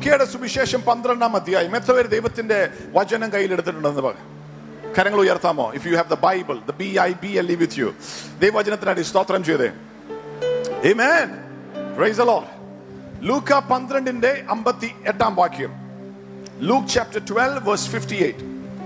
ലൂക്കയുടെ സുവിശേഷം 12-ാം അധ്യായം. എത്ര പേര് ദൈവത്തിന്റെ വചനം കയ്യിലെടുത്തിട്ടുണ്ടെന്ന് പറയാം? കരങ്ങൾ ഉയർത്താമോ? If you have the Bible, the BIBLE with you, ദൈവവചനത്തിനായി സ്തോത്രം ചെയ്തേ. ആമേൻ. Praise the Lord. ലൂക്ക 12-ന്റെ 58-ാം വാക്യം. Luke chapter 12 verse 58.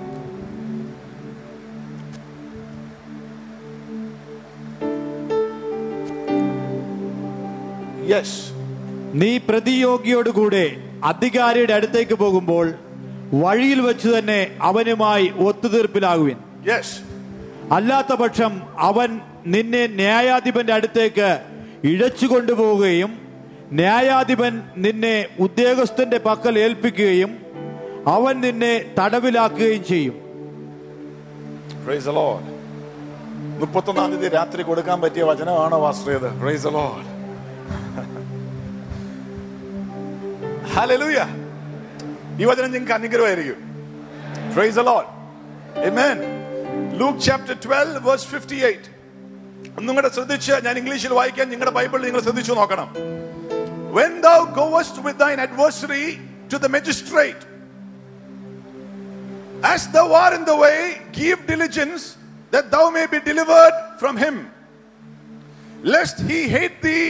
Yes. നീ പ്രതിയോഗിയോടുകൂടെ അധികാരിയുടെ അടുത്തേക്ക് പോകുമ്പോൾ വഴിയിൽ വെച്ച് തന്നെ അവനുമായി ഒത്തുതീർപ്പിലാകുവിൻ. Yes. അല്ലാത്ത പക്ഷം അവൻ നിന്നെ ന്യായാധിപന്റെ അടുത്തേക്ക് ഇഴച്ചു കൊണ്ടുപോവുകയും ന്യായാധിപൻ നിന്നെ ഉദ്യോഗസ്ഥന്റെ പക്കൽ ഏൽപ്പിക്കുകയും അവൻ നിന്നെ തടവിലാക്കുകയും ചെയ്യും. Praise the Lord. 31-ാം തീയതി രാത്രി കൊടുക്കാൻ പറ്റിയ വചനമാണോ വാസ്തവത്? Praise the Lord. Hallelujah. ഈ വചനം നിങ്ങൾക്ക് അനുഗ്രഹമായിരിക്കും. Praise the Lord. Amen. Luke chapter 12 verse 58. നിങ്ങളുടെ ശ്രദ്ധിച്ച്, ഞാൻ ഇംഗ്ലീഷിൽ വായിക്കാൻ, നിങ്ങളുടെ ബൈബിളിൽ നിങ്ങൾ ശ്രദ്ധിച്ചു നോക്കണം. When thou goest with thine adversary to the magistrate, as thou art in the way, give diligence that thou may be delivered from him, lest he hate thee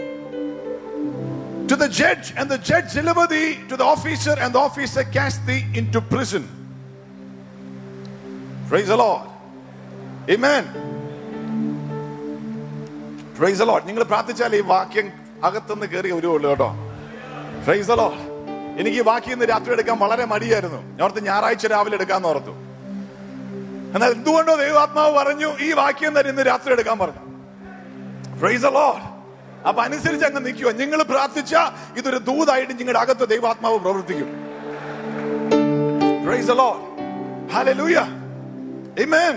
to the judge, and the judge deliver thee to the officer, and the officer cast thee into prison. Praise the Lord. Amen. Praise the Lord. നിങ്ങൾ പ്രാർത്ഥിച്ചാൽ ഈ വാക്യം അകത്തുനിന്ന് കയറി വരുവുള്ളൂ കേട്ടോ. Praise the Lord. എനിക്ക് ഈ വാക്യം ഇന്ന് രാത്രി എടുക്കാൻ വളരെ മടിയായിരുന്നു. ഞാൻ ഓർത്ത് ഞായറാഴ്ച രാവിലെ എടുക്കാന്ന് ഓർത്തു. എന്നാൽ എന്തുകൊണ്ടോ ദൈവാത്മാവ് പറഞ്ഞു ഈ വാക്യം തന്നെ ഇന്ന് രാത്രി എടുക്കാൻ പറഞ്ഞു. Praise the Lord. അപ്പൊ അനുസരിച്ച് അങ്ങ് നിൽക്കുക. നിങ്ങൾ പ്രാർത്ഥിച്ച ഇതൊരു ദൂതായിട്ട് നിങ്ങളുടെ അകത്ത് ദൈവാത്മാവ് പ്രവർത്തിക്കും. Praise the Lord. Hallelujah. Amen.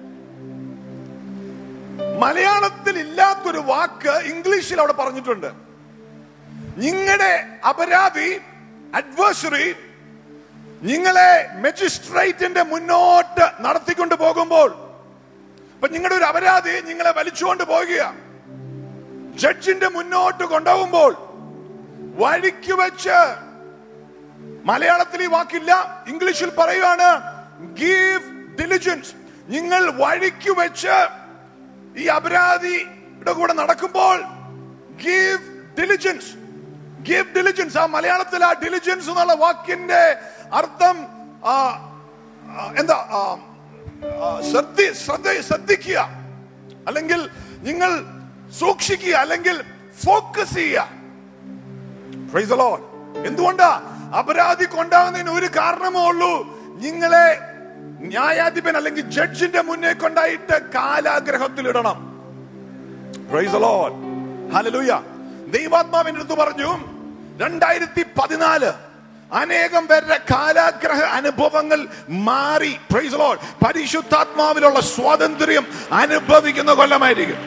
മലയാളത്തിൽ ഇല്ലാത്തൊരു വാക്ക് ഇംഗ്ലീഷിൽ അവിടെ പറഞ്ഞിട്ടുണ്ട്. നിങ്ങളുടെ അപരാധി, അഡ്വേഴ്സറി, നിങ്ങളെ മജിസ്ട്രേറ്റിന്റെ മുന്നോട്ട് നടത്തിക്കൊണ്ട് പോകുമ്പോൾ, അപ്പൊ നിങ്ങളുടെ ഒരു അപരാധി നിങ്ങളെ വലിച്ചുകൊണ്ട് പോകുകയാണ്. ജഡ്ജിന്റെ മുന്നോട്ട് കൊണ്ടുപോകുമ്പോൾ വഴിക്ക് വെച്ച്, മലയാളത്തിൽ ഈ വാക്കില്ല, ഇംഗ്ലീഷിൽ പറയുകയാണ് ഗീവ് ഡിലിജൻസ്. നിങ്ങൾ വഴിക്ക് വെച്ച് ഈ അപരാധിയുടെ കൂടെ നടക്കുമ്പോൾ ഗീവ് ഡിലിജൻസ്. Give diligence. ആ മലയാളത്തിൽ ആ ഡിലിജൻസ് എന്നുള്ള വാക്കിന്റെ അർത്ഥം എന്താ? ശ്രദ്ധിക്കുക, അല്ലെങ്കിൽ നിങ്ങൾ സൂക്ഷിക്കുക, അല്ലെങ്കിൽ ഫോക്കസ് ചെയ്യുക. Praise the Lord. എന്തുകൊണ്ടാ? അപരാധി കൊണ്ടാകുന്നതിന് ഒരു കാരണമേ ഉള്ളൂ, നിങ്ങളെ ന്യായാധിപൻ അല്ലെങ്കിൽ ജഡ്ജിന്റെ മുന്നേ കൊണ്ടായിട്ട് കാലാഗ്രഹത്തിൽ ഇടണം. Praise the Lord. ഹല്ലേലൂയ. ദൈവാത്മാവിന്റെ അടുത്ത് പറഞ്ഞു 2014 അനേകം പേരുടെ കാലാഗ്രഹ അനുഭവങ്ങൾ മാറി. Price the Lord. പരിശുദ്ധാത്മാവിലുള്ള സ്വാതന്ത്ര്യം അനുഭവിക്കുന്ന കൊല്ലമായിരിക്കും.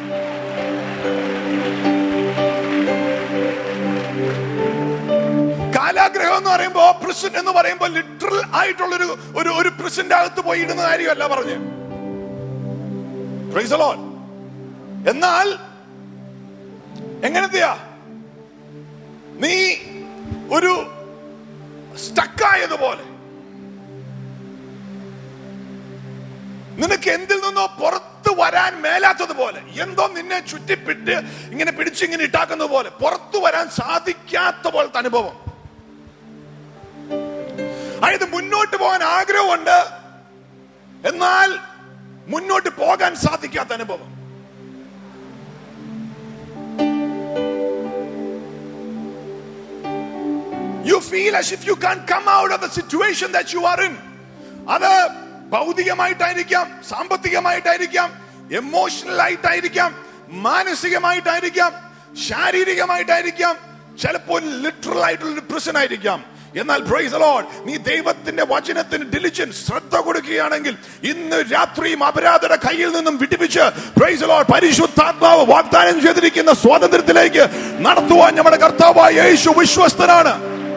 കാലാഗ്രഹം എന്ന് പറയുമ്പോ, പ്രിസൺ എന്ന് പറയുമ്പോ ലിറ്ററൽ ആയിട്ടുള്ള ഒരു പ്രിസന്റെ അകത്ത് പോയി ഇടുന്ന കാര്യമല്ല പറഞ്ഞ്. Praise the Lord. എന്നാൽ എങ്ങനത്തെയാ? നീ ഒരു സ്റ്റക്കായതുപോലെ, നിനക്ക് എന്തിൽ നിന്നോ പുറത്തു വരാൻ മേലാത്തതുപോലെ, എന്തോ നിന്നെ ചുറ്റിപ്പിട്ട് ഇങ്ങനെ പിടിച്ചിങ്ങനെ ഇട്ടാക്കുന്നത് പോലെ പുറത്തു വരാൻ സാധിക്കാത്ത പോലത്തെ അനുഭവം. അതായത് മുന്നോട്ട് പോകാൻ ആഗ്രഹമുണ്ട്, എന്നാൽ മുന്നോട്ട് പോകാൻ സാധിക്കാത്ത അനുഭവം. You feel as if you can't come out of the situation that you are in. അത് ഭൗതികമായിട്ടായിരിക്കാം, സാമ്പത്തികമായിട്ടായിരിക്കാം, എമോഷണൽ ആയിട്ടായിരിക്കാം, മാനസികമായിട്ടായിരിക്കാം, ശാരീരികമായിട്ടായിരിക്കാം, ചിലപ്പോൾ ലിറ്ററൽ ആയിട്ടുള്ള പ്രിസൺ ആയിരിക്കാം. എന്നാൽ പ്രൈസ് ദി ലോർഡ്, നീ ദൈവത്തിന്റെ വചനത്തിന് ഡിലിജൻസ്, ശ്രദ്ധ കൊടുക്കുകയാണെങ്കിൽ ഇന്ന് രാത്രിയും അപരാധയുടെ കയ്യിൽ നിന്നും വിടിപ്പിച്ച് പ്രൈസ് ദി ലോർഡ് പരിശുദ്ധാത്മാവ് വാഗ്ദാനം ചെയ്തിരിക്കുന്ന സ്വാതന്ത്ര്യത്തിലേക്ക് നടത്തുവാൻ നമ്മുടെ കർത്താവായ യേശു വിശ്വസ്തനാണ്.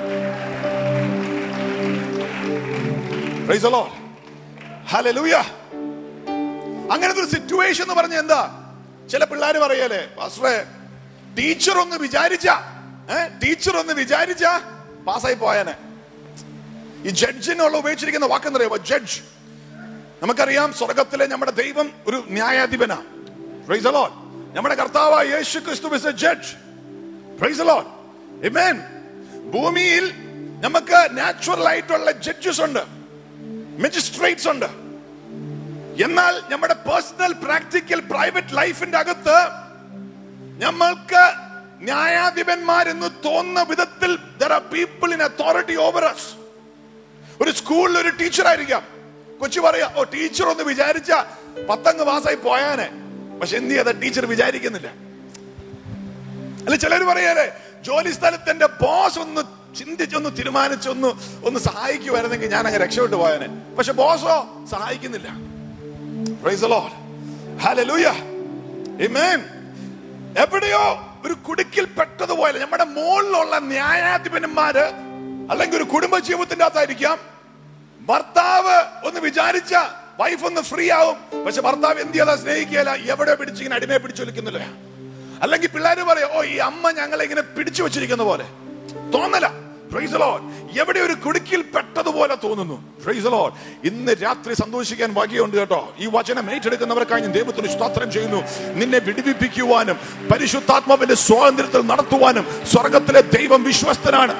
Praise the Lord. ഹല്ലേലൂയ. അങ്ങനത്തെ ഒരു സിറ്റുവേഷൻ എന്ന് പറഞ്ഞ എന്താ? ചില പിള്ളേര് പറയല്ലേ, പാസ്റ്ററെ ടീച്ചർ ഒന്ന് വിചാരിച്ച പാസ്സായി പോയാനെ. ഈ ജഡ്ജിനുള്ള ഉപയോഗിച്ചിരിക്കുന്ന വാക്കെന്നറിയാമോ? ജഡ്ജ്. നമുക്കറിയാം സ്വർഗത്തിലെ നമ്മുടെ ദൈവം ഒരു ന്യായാധിപനാണ്. Price the Lord. നമ്മുടെ കർത്താവായ യേശു ക്രിസ്തു is a judge. Praise the Lord. ആമേൻ. ഭൂമിയിൽ നമുക്ക് നാച്ചുറൽ ആയിട്ടുള്ള ജഡ്ജസ് ഉണ്ട്, മജിസ്ട്രേറ്റ്സ് ഉണ്ട്. എന്നാൽ നമ്മുടെ പേഴ്സണൽ പ്രാക്ടിക്കൽ പ്രൈവറ്റ് ലൈഫിന്റെ അകത്ത് നമ്മൾക്ക് ന്യായാധിപന്മാരെന്ന് തോന്നുന്ന വിധത്തിൽ there are people in authority over us. ഒരു സ്കൂളിൽ ഒരു ടീച്ചർ ആയിരിക്കാം. കൊച്ചു പറയാ, ഓ ടീച്ചർ ഒന്ന് വിചാരിച്ച 10 മാസമായി പോയാനെ. പക്ഷെ എന്ത് ചെയ്ത ടീച്ചർ വിചാരിക്കുന്നില്ല. അല്ലെ ചിലർ പറയാലേ, ജോലി സ്ഥലത്ത് എന്റെ ബോസ് ഒന്ന് ചിന്തിച്ചൊന്ന് തീരുമാനിച്ചൊന്ന് സഹായിക്കുമായിരുന്നെങ്കിൽ ഞാൻ അങ്ങ് രക്ഷപ്പെട്ടു പോയാനെ. പക്ഷെ ബോസോ സഹായിക്കുന്നില്ല. Praise the Lord. ഹല്ലേലൂയ. ആമേൻ. എവിടെയോ ഒരു കുടുക്കിൽ പെട്ടതുപോലെ നമ്മുടെ മുകളിലുള്ള ന്യായാധിപന്മാര് അല്ലെങ്കിൽ ഒരു കുടുംബ ജീവിതത്തിന്റെ അകത്തായിരിക്കാം. ഭർത്താവ് ഒന്ന് വിചാരിച്ച വൈഫ് ഒന്ന് ഫ്രീ ആവും. പക്ഷെ ഭർത്താവ് എന്ത് ചെയ്താ സ്നേഹിക്കുകയില്ല, എവിടെ പിടിച്ചിങ്ങനെ അടിമയെ പിടിച്ചൊലിക്കുന്നില്ല. അല്ലെങ്കിൽ പിള്ളേര് പറയാം, ഓ ഈ അമ്മ ഞങ്ങളെ ഇങ്ങനെ പിടിച്ചു വെച്ചിരിക്കുന്ന പോലെ തോന്നല. Price the Lord. എവിടെ ഒരു കുടുക്കിൽ പെട്ടതുപോലെ തോന്നുന്നു. Praise the Lord. ഇന്ന് രാത്രി സന്തോഷിക്കാൻ ഭാഗ്യമുണ്ട് കേട്ടോ. ഈ വചനം ഏറ്റെടുക്കുന്നവർക്കായി ഞാൻ ദൈവത്തിന് സ്തോത്രം ചെയ്യുന്നു. നിന്നെ വിടുവിപ്പിക്കുവാനും പരിശുദ്ധാത്മാവിന്റെ സ്വാതന്ത്ര്യത്തിൽ നടത്തുവാനും സ്വർഗത്തിലെ ദൈവം വിശ്വസ്തനാണ്.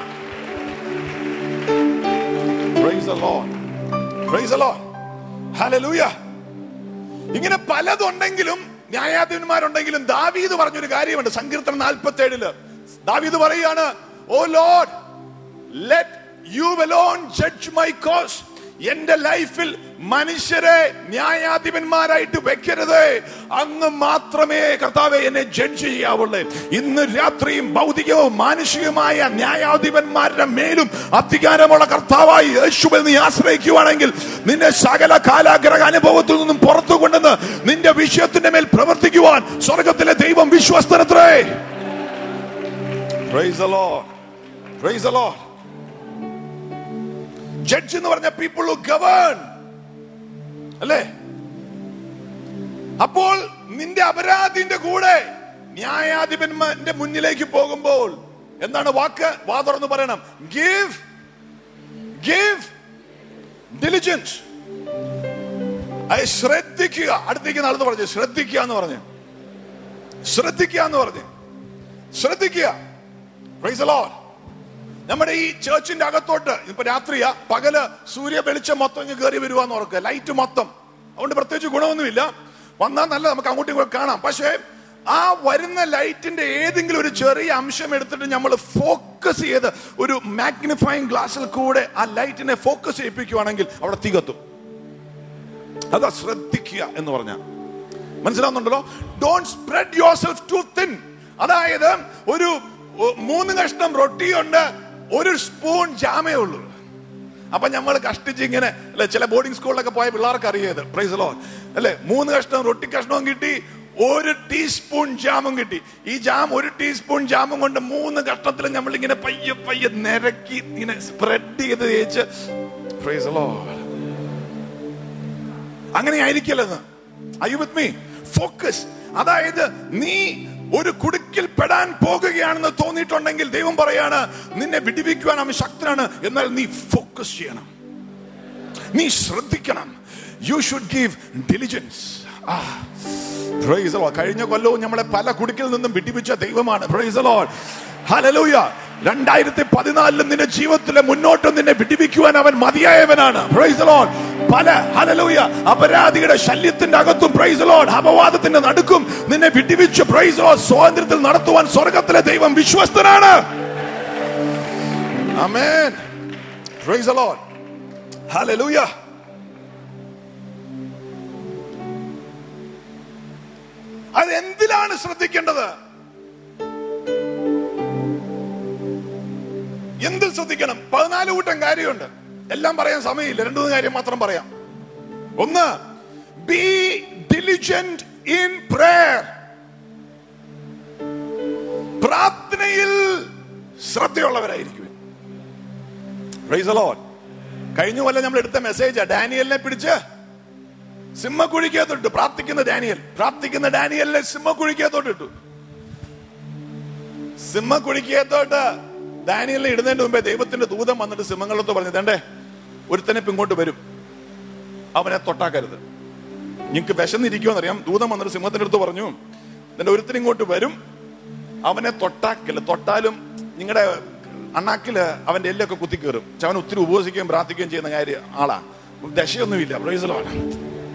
Praise the Lord. Praise the Lord. Hallelujah. ഇങ്ങനെ പലതുണ്ടെങ്കിലും ന്യായാധിപന്മാരുണ്ടെങ്കിലും ദാവീദ് പറഞ്ഞൊരു കാര്യമുണ്ട്. സങ്കീർത്തനം 47 ദാവീദ് പറയുകയാണ്, O Lord, let you alone judge my cause. എന്റെ ലൈഫിൽ മനുഷ്യരെ ന്യായാധിപന്മാരായിട്ട് വെക്കരുത്. അങ്ങ് മാത്രമേ കർത്താവേ എന്നെ ജഡ്ജ് ചെയ്യാവുള്ളൂ. ഇന്ന് രാത്രിയും ഭൗതികവും മാനുഷികമായ ന്യായാധിപന്മാരുടെ മേലും അധികാരമുള്ള കർത്താവായി യേശുവിൽ നീ ആശ്രയിക്കുകയാണെങ്കിൽ നിന്നെ സകല കാലാഗ്രഹ അനുഭവത്തിൽ നിന്നും പുറത്തു കൊണ്ടുവന്ന് നിന്റെ വിഷയത്തിന്റെ മേൽ പ്രവർത്തിക്കുവാൻ സ്വർഗത്തിലെ ദൈവം വിശ്വസ്തനത്രേ. Praise the Lord. Praise the Lord. Judge എന്ന് പറഞ്ഞ പീപ്പിൾ ഹു ഗവേൺ അല്ലേ? അപ്പോൾ നിന്റെ അപരാധിന്റെ കൂടെ ന്യായാധിപന്മാരുടെ മുന്നിലേക്ക് പോകുമ്പോൾ എന്താണ് വാക്ക്? വാ തുറന്ന് പറയണം. Give diligence. ശ്രദ്ധിക്കുക. അടുത്തേക്ക് നടന്ന് പറഞ്ഞു ശ്രദ്ധിക്കുക എന്ന് പറഞ്ഞു. ശ്രദ്ധിക്കുക. Praise the Lord. നമ്മുടെ ഈ ചേർച്ചിന്റെ അകത്തോട്ട് ഇപ്പൊ രാത്രിയാ പകല് സൂര്യ വെളിച്ചം മൊത്തം ഇങ്ങ് കയറി വരുവാന്ന് ഓർക്കുക. ലൈറ്റ് മൊത്തം. അതുകൊണ്ട് പ്രത്യേകിച്ച് ഗുണമൊന്നുമില്ല. വന്നാൽ നല്ല നമുക്ക് അങ്ങോട്ടും ഇങ്ങോട്ടും കാണാം. പക്ഷെ ആ വരുന്ന ലൈറ്റിന്റെ ഏതെങ്കിലും ഒരു ചെറിയ അംശം എടുത്തിട്ട് നമ്മൾ ഫോക്കസ് ചെയ്ത് ഒരു മാഗ്നിഫൈങ് ഗ്ലാസിൽ കൂടെ ആ ലൈറ്റിനെ ഫോക്കസ് ചെയ്യിപ്പിക്കുകയാണെങ്കിൽ അവിടെ തീ കത്തും. അതാ ശ്രദ്ധിക്കുക എന്ന് പറഞ്ഞ മനസ്സിലാവുന്നുണ്ടല്ലോ. Don't spread yourself too thin. അതായത് ഒരു 3 കഷ്ണം റൊട്ടിയുണ്ട്, 1 സ്പൂൺ ജാമേ ഉള്ളൂ. അപ്പൊ നമ്മൾ കഷ്ടിച്ച് ഇങ്ങനെ അല്ലെ, ചില ബോർഡിംഗ് സ്കൂളിലൊക്കെ പോയ പിള്ളേർക്ക് അറിയത്. പ്രൈസ് ദി ലോർഡ് അല്ലെ. 3 കഷ്ണം റൊട്ടി കഷ്ണവും കിട്ടി, 1 ടീസ്പൂൺ ജാമും കിട്ടി. ഈ ജാം 1 ടീസ്പൂൺ ജാമും കൊണ്ട് 3 കഷ്ണത്തിൽ നമ്മൾ ഇങ്ങനെ പയ്യെ നിരക്കി ഇങ്ങനെ സ്പ്രെഡ് ചെയ്ത് തേച്ച്. Praise the Lord. അങ്ങനെ ആയിരിക്കല്ലെന്ന്. Are you with me? Focus. അതായത് നീ ഒരു കുടുക്കിൽ പെടാൻ പോകുകയാണെന്ന് തോന്നിയിട്ടുണ്ടെങ്കിൽ ദൈവം പറയാണ് നിന്നെ വിടുവിക്കുവാൻ അവൻ ശക്തനാണ്. എന്നാൽ നീ ഫോക്കസ് ചെയ്യണം, നീ ശ്രദ്ധിക്കണം. You should give diligence. Praise the Lord. കഴിഞ്ഞ കൊല്ലവും നമ്മളെ പല കുടുക്കിൽ നിന്നും വിടുവിച്ച ദൈവമാണ്. Price the Lord. ഹല്ലേലൂയ. 2014 നിന്റെ ജീവിതത്തിലെ മുന്നോട്ടും നിന്നെ വിടുവിക്കുവാൻ അവൻ മതിയായവനാണ്. Praise the Lord. പല ഹല്ലേലൂയ അപരാധിയുടെ ശല്യത്തിന്റെ അകത്തും പ്രൈസ് ദി ലോർഡ് അപവാദത്തിന്റെ നടുക്കും നിന്നെ വിടുവിച്ച് പ്രൈസ് ദി ലോർഡ് സ്വാതന്ത്ര്യത്തിൽ നടത്തുവാൻ സ്വർഗത്തിലെ ദൈവം വിശ്വസ്തനാണ്. ആമേൻ. Praise the Lord. ഹല്ലേലൂയ. അത് എന്തിലാണ് ശ്രദ്ധിക്കേണ്ടത്? എന്തിൽ ശ്രദ്ധിക്കണം? 14 കൂട്ടം കാര്യമുണ്ട്. എല്ലാം പറയാൻ സമയമില്ല. 2 കാര്യം മാത്രം പറയാം. ഒന്ന്, ബി ഡിലിജന്റ് ഇൻ പ്രേയർ. പ്രാർത്ഥനയിൽ ശ്രദ്ധയുള്ളവരായിരിക്കും. Price the Lord. കഴിഞ്ഞ കൊല്ലം നമ്മൾ എടുത്ത മെസ്സേജ് ഡാനിയലിനെ പിടിച്ച് സിംഹക്കുഴിക്കകത്തോട്ട് പ്രാർത്ഥിക്കുന്ന ഡാനിയലിനെ സിംഹക്കുഴിക്കകത്തോട്ട് ഇട്ടു. സിംഹക്കുഴിക്കകത്തോട്ട് ദാനിയേലിനെ ഇടുന്നതിന് മുമ്പേ ദൈവത്തിന്റെ ദൂതൻ വന്നിട്ട് സിംഹങ്ങളോട് പറഞ്ഞു, തേണ്ടേ ഒരുത്തനെ ഇങ്ങോട്ട് വരും, അവനെ തൊട്ടാക്കരുത്. നിങ്ങൾക്ക് വിശന്നിരിക്കുമെന്നറിയാം. ദൂതൻ വന്നിട്ട് സിംഹത്തിന്റെ അടുത്ത് പറഞ്ഞു, നിന്റെ ഒരുത്തൻ ഇങ്ങോട്ട് വരും, അവനെ തൊട്ടാക്കില്ല. തൊട്ടാലും നിങ്ങളുടെ അണ്ണാക്കില് അവന്റെ എല്ലൊക്കെ കുത്തിക്കേറും. അവൻ ഒത്തിരി ഉപവസിക്കുകയും പ്രാർത്ഥിക്കുകയും ചെയ്യുന്ന ആളാ. ദശയൊന്നുമില്ല. Praise the Lord.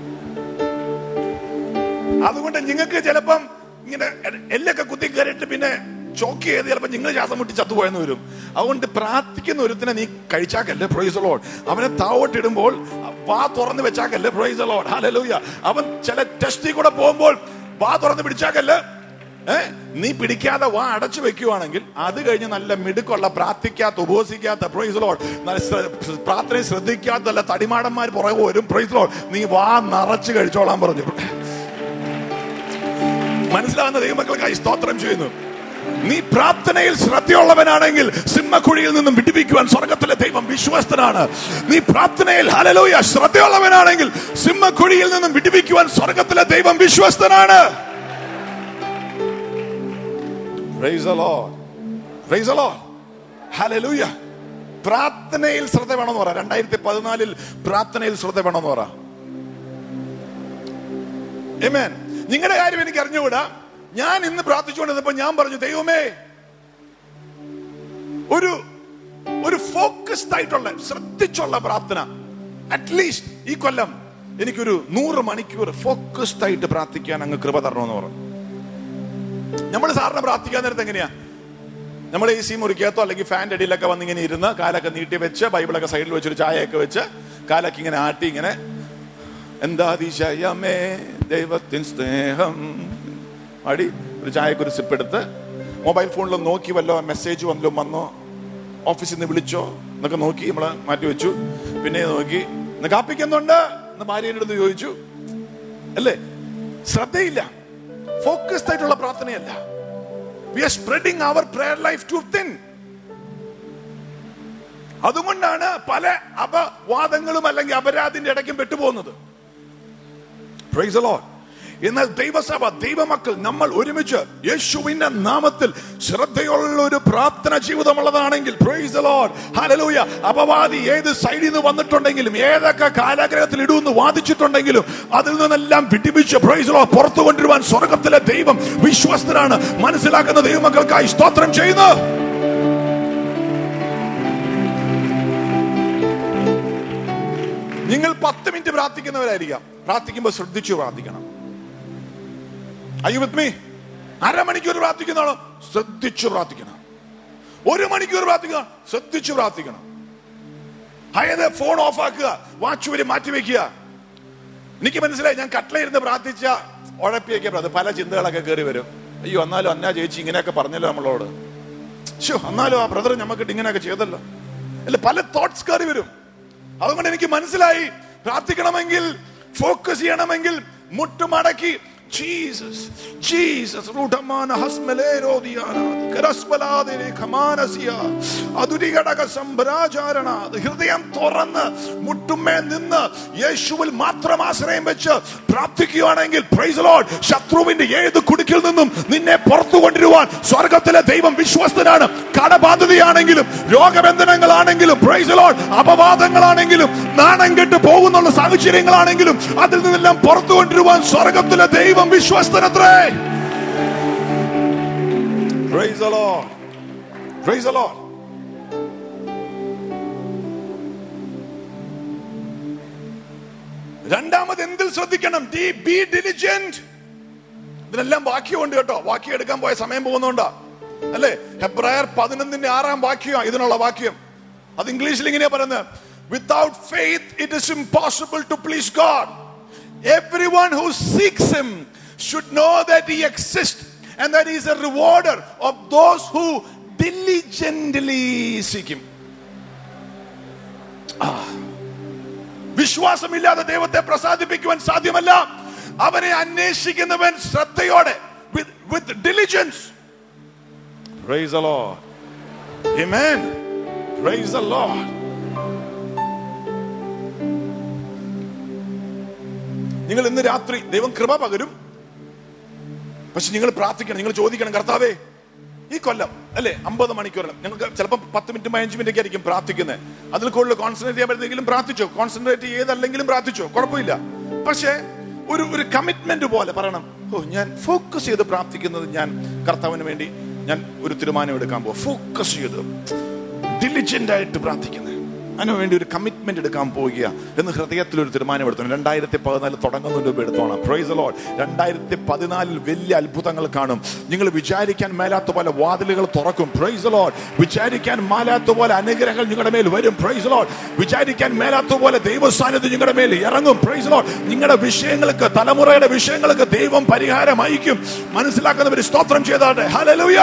അതുകൊണ്ട് നിങ്ങൾക്ക് ചിലപ്പം ഇങ്ങനെ എല്ലൊക്കെ കുത്തിക്കേറിയിട്ട് പിന്നെ ചോക്ക് ചെയ്ത് ചിലപ്പോൾ നിങ്ങൾ ശ്വാസം മുട്ടി ചത്തുപോയെന്ന് വരും. അതുകൊണ്ട് പ്രാർത്ഥിക്കുന്ന ഒരുത്തിനെ നീ കഴിച്ചാക്കല്ലേ. Price the Lord. അവനെ താവോട്ടിടുമ്പോൾ വാ തുറന്ന് വെച്ചാക്കല്ലേ. Praise the Lord. ഹല്ലേലൂയ. അവൻ ചില ടെസ്റ്റിൽ കൂടെ പോകുമ്പോൾ വാ തുറന്ന് പിടിച്ചാക്കല്ലേ. നീ പിടിക്കാതെ വാ അടച്ചു വെക്കുവാണെങ്കിൽ അത് കഴിഞ്ഞ് നല്ല മിടുക്കുള്ള, പ്രാർത്ഥിക്കാത്ത, ഉപവസിക്കാത്ത, പ്രൈസ് ദി ലോർഡ്, പ്രാർത്ഥനയെ ശ്രദ്ധിക്കാത്ത നല്ല തടിമാടന്മാർ പുറകെ വരും. Praise the Lord. നീ വാ നിറച്ച് കഴിച്ചോളാൻ പറഞ്ഞു. മനസ്സിലാവുന്ന ദൈവമക്കൾക്കായി സ്തോത്രം ചെയ്യുന്നു. നീ പ്രാർത്ഥനയിൽ ശ്രദ്ധയുള്ളവനാണെങ്കിൽ സിംഹക്കുഴിയിൽ നിന്നും വിടുവിക്കുവാൻ സ്വർഗത്തിലെ ദൈവം വിശ്വസ്തനാണ്. നീ പ്രാർത്ഥനയിൽ ഹല്ലേലൂയ ശ്രദ്ധയുള്ളവനാണെങ്കിൽ സിംഹക്കുഴിയിൽ നിന്നും വിടുവിക്കുവാൻ സ്വർഗത്തിലെ ദൈവം വിശ്വസ്തനാണ്. Praise the Lord. Praise the Lord. Hallelujah. പ്രാർത്ഥനയിൽ ശ്രദ്ധ വേണമെന്ന് പറ. 2014 പ്രാർത്ഥനയിൽ ശ്രദ്ധ വേണമെന്ന് പറ. Amen. നിങ്ങളുടെ കാര്യം എനിക്ക് അറിഞ്ഞുകൂടാ. ഞാൻ ഇന്ന് പ്രാർത്ഥിച്ചുകൊണ്ടിരുന്നപ്പോ ഞാൻ പറഞ്ഞു, ദൈവമേ, ഒരു ഫോക്കസ്ഡ് ആയിട്ടുള്ള, ശ്രദ്ധിച്ചുള്ള പ്രാർത്ഥന അറ്റ്ലീസ്റ്റ് ഈ കൊല്ലം എനിക്കൊരു 100 മണിക്കൂർ ഫോക്കസ്ഡ് ആയിട്ട് പ്രാർത്ഥിക്കാൻ അങ്ങ് കൃപ തരണമെന്ന് പറഞ്ഞു. നമ്മൾ സാറിന് പ്രാർത്ഥിക്കാൻ നേരത്തെ എങ്ങനെയാ? നമ്മൾ AC മുറിക്കകത്തോ അല്ലെങ്കിൽ ഫാൻ്റെ അടിയിലൊക്കെ വന്നിങ്ങനെ ഇരുന്ന് കാലൊക്കെ നീട്ടി വെച്ച് ബൈബിളൊക്കെ സൈഡിൽ വെച്ചൊരു ചായയൊക്കെ വെച്ച് കാലൊക്കെ ഇങ്ങനെ ആട്ടി ഇങ്ങനെ എന്താതിശയമേ ദൈവത്തിൻ സ്നേഹം അടി ഒരു ചായക്ക് ഒരു സിപ്പ് എടുത്ത് മൊബൈൽ ഫോണിൽ നോക്കി വല്ലോ മെസ്സേജ് വല്ലോ വന്നോ, ഓഫീസിൽ നിന്ന് വിളിച്ചോ എന്നൊക്കെ നോക്കി നമ്മള് മാറ്റി വെച്ചു. പിന്നെ നോക്കി ഇന്ന് കാപ്പിക്കുന്നുണ്ട് എന്ന് ഭാര്യയുടെ അടുത്ത് ചോദിച്ചു. അല്ലേ? ശ്രദ്ധയില്ല. ഫോക്കസ്ഡ് ആയിട്ടുള്ള പ്രാർത്ഥനയല്ല. We are spreading our prayer life too thin. അതുകൊണ്ടാണ് പല അപവാദങ്ങളും അല്ലെങ്കിൽ അപരാധിന്റെ ഇടയ്ക്കും പെട്ടുപോകുന്നത്. Praise the Lord. എന്നാൽ ദൈവസഭ, ദൈവമക്കൾ, നമ്മൾ ഒരുമിച്ച് യേശുവിന്റെ നാമത്തിൽ ശ്രദ്ധയുള്ള ഒരു പ്രാർത്ഥന ജീവിതമുള്ളതാണെങ്കിൽ, പ്രൈസ് ദി ലോർഡ്, ഹല്ലേലൂയ, അപവാദി ഏത് സൈഡിൽ നിന്ന് വന്നിട്ടുണ്ടെങ്കിലും ഏതൊക്കെ കാലാഗ്രഹത്തിൽ ഇടുമെന്ന് വാദിച്ചിട്ടുണ്ടെങ്കിലും അതിൽ നിന്നെല്ലാം വിടിപ്പിച്ച് പ്രൈസ് ദി ലോർഡ് പുറത്തു കൊണ്ടുവരുവാൻ സ്വർഗത്തിലെ ദൈവം വിശ്വസ്തനാണ്. മനസ്സിലാക്കുന്ന ദൈവമക്കൾക്കായി സ്തോത്രം ചെയ്യുന്നു. നിങ്ങൾ 10 മിനിറ്റ് പ്രാർത്ഥിക്കുന്നവരായിരിക്കാം. പ്രാർത്ഥിക്കുമ്പോൾ ശ്രദ്ധിച്ചു പ്രാർത്ഥിക്കണം. Are you with me? 1/2 മണിക്കൂർ പ്രാർത്ഥിക്കുന്നതാണോ? ശ്രദ്ധിച്ചു പ്രാർത്ഥിക്കണം. 1 മണിക്കൂർ പ്രാർത്ഥിക്കണം, ശ്രദ്ധിച്ചു പ്രാർത്ഥിക്കണം. അതായത് ഫോൺ ഓഫ് ആക്കുക, വാച്ച് വരെ മാറ്റി വെക്കുക. എനിക്ക് മനസ്സിലായി, ഞാൻ കട്ടിലിരുന്ന് പ്രാർത്ഥിച്ച ഉഴപ്പിയൊക്കെ പല ചിന്തകളൊക്കെ കയറി വരും. അയ്യോ, എന്നാലും അന്നാ ചേച്ചി ഇങ്ങനെയൊക്കെ പറഞ്ഞല്ലോ നമ്മളോട്, എന്നാലും ആ ബ്രദർ നമുക്കിട്ട് ഇങ്ങനെയൊക്കെ ചെയ്തല്ലോ, അല്ല, പല തോട്ട്സ് കയറി വരും. അതുകൊണ്ട് എനിക്ക് മനസ്സിലായി, പ്രാർത്ഥിക്കണമെങ്കിൽ, ഫോക്കസ് ചെയ്യണമെങ്കിൽ മുട്ടുമടക്കി Jesus, Jesus, Rutamana Hasmelero Diana, Karasbalade, Kamanasia, Adurigadaga Sambrajarana, the Hildayam Torana, Mutumenina, Yeshua Matramasrem, Praptikianangil, praise the Lord, Shatru in the air, the Kudikilnum, Nine Portu and Ruan, Sargatella Devam Vishwastanana, Kadabanda the Anangilum, Yogabendanangalangilum, praise the Lord, Abadangalangilum, Nananget to Pogun on the Savichirangalangilum, other than Portu and Ruan, Sargatella Devam. വിശ്വസ്തനത്രേ. Praise the Lord. Praise the Lord. രണ്ടാമത് എന്തിൽ ശ്രദ്ധിക്കണം? Be diligent. ഇതിനെല്ലാം വാക്യമുണ്ട് കേട്ടോ. വാക്യം എടുക്കാൻ പോയ സമയം പോകുന്നുണ്ടോ അല്ലേ? ഹെബ്രായർ 11:6 വാക്യം ഇതിനുള്ള വാക്യം. അത് ഇംഗ്ലീഷിൽ ഇങ്ങനെയാ പറയുന്നത്, without faith it is impossible to please God. Everyone who seeks him should know that he exists and that he is a rewarder of those who diligently seek him. വിശ്വാസമില്ലാതെ ദൈവത്തെ പ്രസാദിപ്പിക്കുവാൻ സാധ്യമല്ല. അവനെ അന്വേഷിക്കുന്നവൻ ശ്രദ്ധയോടെ, with diligence. Praise the Lord. Amen. Praise the Lord. നിങ്ങൾ ഇന്ന് രാത്രി ദൈവം കൃപ പകരും. പക്ഷെ നിങ്ങൾ പ്രാർത്ഥിക്കണം, നിങ്ങൾ ചോദിക്കണം, കർത്താവേ ഈ കൊല്ലം അല്ലെ 50 മണിക്കൂർ നിങ്ങൾക്ക് ചിലപ്പോൾ 10 മിനിറ്റ് 15 മിനിറ്റ് ഒക്കെ ആയിരിക്കും പ്രാർത്ഥിക്കുന്നത്. അതിൽ കൂടുതൽ കോൺസെൻട്രേറ്റ് ചെയ്യാൻ പറ്റുന്നെങ്കിലും പ്രാർത്ഥിച്ചോ, കോൺസെൻട്രേറ്റ് ചെയ്തല്ലെങ്കിലും പ്രാർത്ഥിച്ചോ, കുഴപ്പമില്ല. പക്ഷേ ഒരു കമ്മിറ്റ്മെന്റ് പോലെ പറയണം, ഞാൻ ഫോക്കസ് ചെയ്ത് പ്രാർത്ഥിക്കുന്നത്, ഞാൻ കർത്താവിന് വേണ്ടി ഞാൻ ഒരു തീരുമാനം എടുക്കാൻ പോവാ, ഫോക്കസ് ചെയ്ത് ഡിലിജന്റ് ആയിട്ട് പ്രാർത്ഥിക്കുന്നത്, അതിനുവേണ്ടി ഒരു കമ്മിറ്റ്മെന്റ് എടുക്കാൻ പോവുക എന്ന് ഹൃദയത്തിൽ ഒരു തീരുമാനം എടുത്തോണം. 2014 തുടങ്ങുന്നതിന് മുമ്പ് എടുത്തോണം. Price the Lord. 2014 വലിയ അത്ഭുതങ്ങൾ കാണും. നിങ്ങൾ വിചാരിക്കാൻ മേലാത്ത പോലെ വാതിലുകൾ തുറക്കും. Praise the Lord. വിചാരിക്കാൻ മേലാത്ത പോലെ അനുഗ്രഹങ്ങൾ നിങ്ങളുടെ മേൽ വരും. Praise the Lord. വിചാരിക്കാൻ മേലാത്ത പോലെ ദൈവ സാന്നിധ്യം നിങ്ങളുടെ മേൽ ഇറങ്ങും. Praise the Lord. നിങ്ങളുടെ വിഷയങ്ങൾക്ക്, തലമുറയുടെ വിഷയങ്ങൾക്ക് ദൈവം പരിഹാരം അയക്കും. മനസ്സിലാക്കുന്നവർ സ്തോത്രം ചെയ്താട്ടെ. ഹല്ലേലൂയ.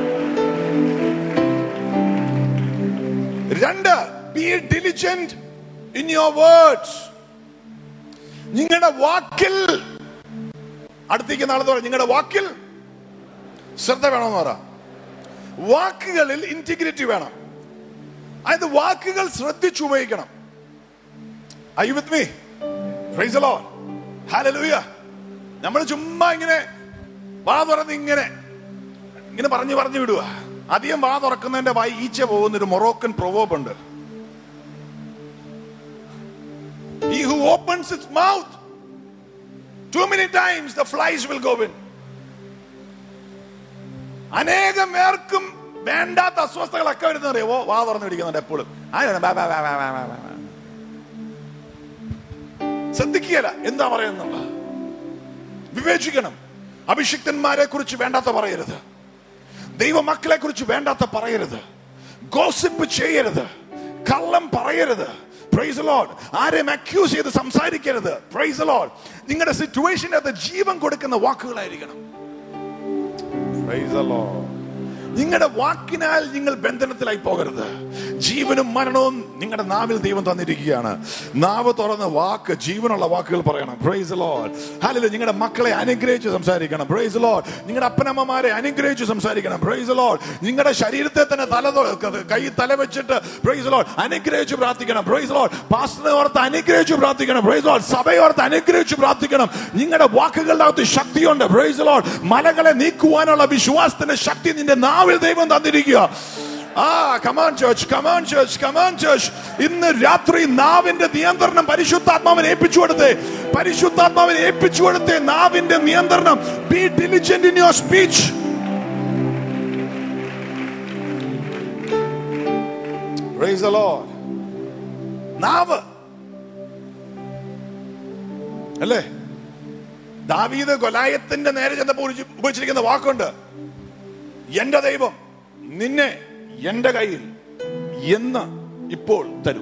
2, be diligent in your words. നിങ്ങളുടെ വാക്കിൽ, അടുത്തേക്ക് നാളെ പറ, നിങ്ങളുടെ വാക്കിൽ ശ്രദ്ധ വേണമെന്ന് പറ. വാക്കുകളിൽ ഇന്റഗ്രിറ്റി വേണം. അതായത് വാക്കുകൾ ശ്രദ്ധിച്ചു ഉപയോഗിക്കണം. Are you with me? Praise the Lord. Hallelujah. നമ്മൾ ചുമ്മാ ഇങ്ങനെ വാ തുറന്ന് ഇങ്ങനെ പറഞ്ഞു വിടുക. അധികം വാ തുറക്കുന്നതിന്റെ വായി ഈച്ച പോകുന്നൊരു മൊറോക്കൻ പ്രൊവേർബ് ഉണ്ട്. He who opens his mouth too many times, the flies will go in. അനേകം പേർക്കും വേണ്ടാത്ത അസ്വസ്ഥകളൊക്കെ വരുന്നറിയോ, വാ തുറന്ന് പിടിക്കുന്നുണ്ട് എപ്പോഴും. ശ്രദ്ധിക്കുകയല്ല എന്താ പറയുന്നുള്ള, വിവേചിക്കണം. അഭിഷിക്തന്മാരെ കുറിച്ച് വേണ്ടാത്ത പറയരുത്, ദൈവമക്കളെ കുറിച്ച് വേണ്ടാത്ത പറയരുത്, ഗോസിപ്പ് ചെയ്യരുത്, കള്ളം പറയരുത്. Praise the Lord. ആരെയും അക്യൂസ് ചെയ്ത് സംസാരിക്കരുത്. Praise the Lord. നിങ്ങളുടെ സിറ്റുവേഷനകത്ത് ജീവൻ കൊടുക്കുന്ന വാക്കുകളായിരിക്കണം. Price the Lord. നിങ്ങളുടെ വാക്കിനാൽ നിങ്ങൾ ബന്ധനത്തിലായി പോകരുത്. ജീവനും മരണവും നിങ്ങളുടെ നാവിൽ ദൈവം തന്നിരിക്കുകയാണ്. നാവ് തുറന്ന് വാക്ക്, ജീവനുള്ള വാക്കുകൾ പറയണം. Praise the Lord. ഹല്ലേലൂയ. നിങ്ങളുടെ മക്കളെ അനുഗ്രഹിച്ച് സംസാരിക്കണം. Praise the Lord. നിങ്ങളുടെ അപ്പനമ്മമാരെ അനുഗ്രഹിച്ച് സംസാരിക്കണം. Praise the Lord. നിങ്ങളുടെ ശരീരത്തെ തന്നെ കൈ തല വെച്ചിട്ട് പ്രൈസ് ദി ലോർഡ് അനുഗ്രഹിച്ച് പ്രാർത്ഥിക്കണം. Praise the Lord. പാസ്റ്ററെ ഓർത്ത് അനുഗ്രഹിച്ച് പ്രാർത്ഥിക്കണം. Praise the Lord. സഭയെ ഓർത്ത് അനുഗ്രഹിച്ച് പ്രാർത്ഥിക്കണം. നിങ്ങളുടെ വാക്കുകളുടെ അകത്ത് ശക്തിയുണ്ട്. Praise the Lord. മലകളെ നീക്കുവാനുള്ള വിശ്വാസത്തിന്റെ ശക്തി നിന്റെ നാവിൽ ദൈവം തന്നിരിക്കുക. Come on church, come on church, come on church. ഇന്ന് രാത്രി നാവിന്റെ നിയന്ത്രണം പരിശുദ്ധാത്മാവിനെ ഏൽപ്പിച്ചു കൊടുത്തേ. പരിശുദ്ധാത്മാവിനെ ഏൽപ്പിച്ചു കൊടുത്തേ നാവിന്റെ നിയന്ത്രണം. Be diligent in your speech. Praise the Lord. നാവ് അല്ലേ? ദാവീദ് ഗൊലായത്തിന്റെ നേരെ ചെന്നപ്പോൾ ഉപയോഗിച്ചിരിക്കുന്ന വാക്കുണ്ട്, എന്റെ ദൈവം നിന്നെ എന്റെ കയ്യിൽ എന്ന് ഇപ്പോൾ തരും.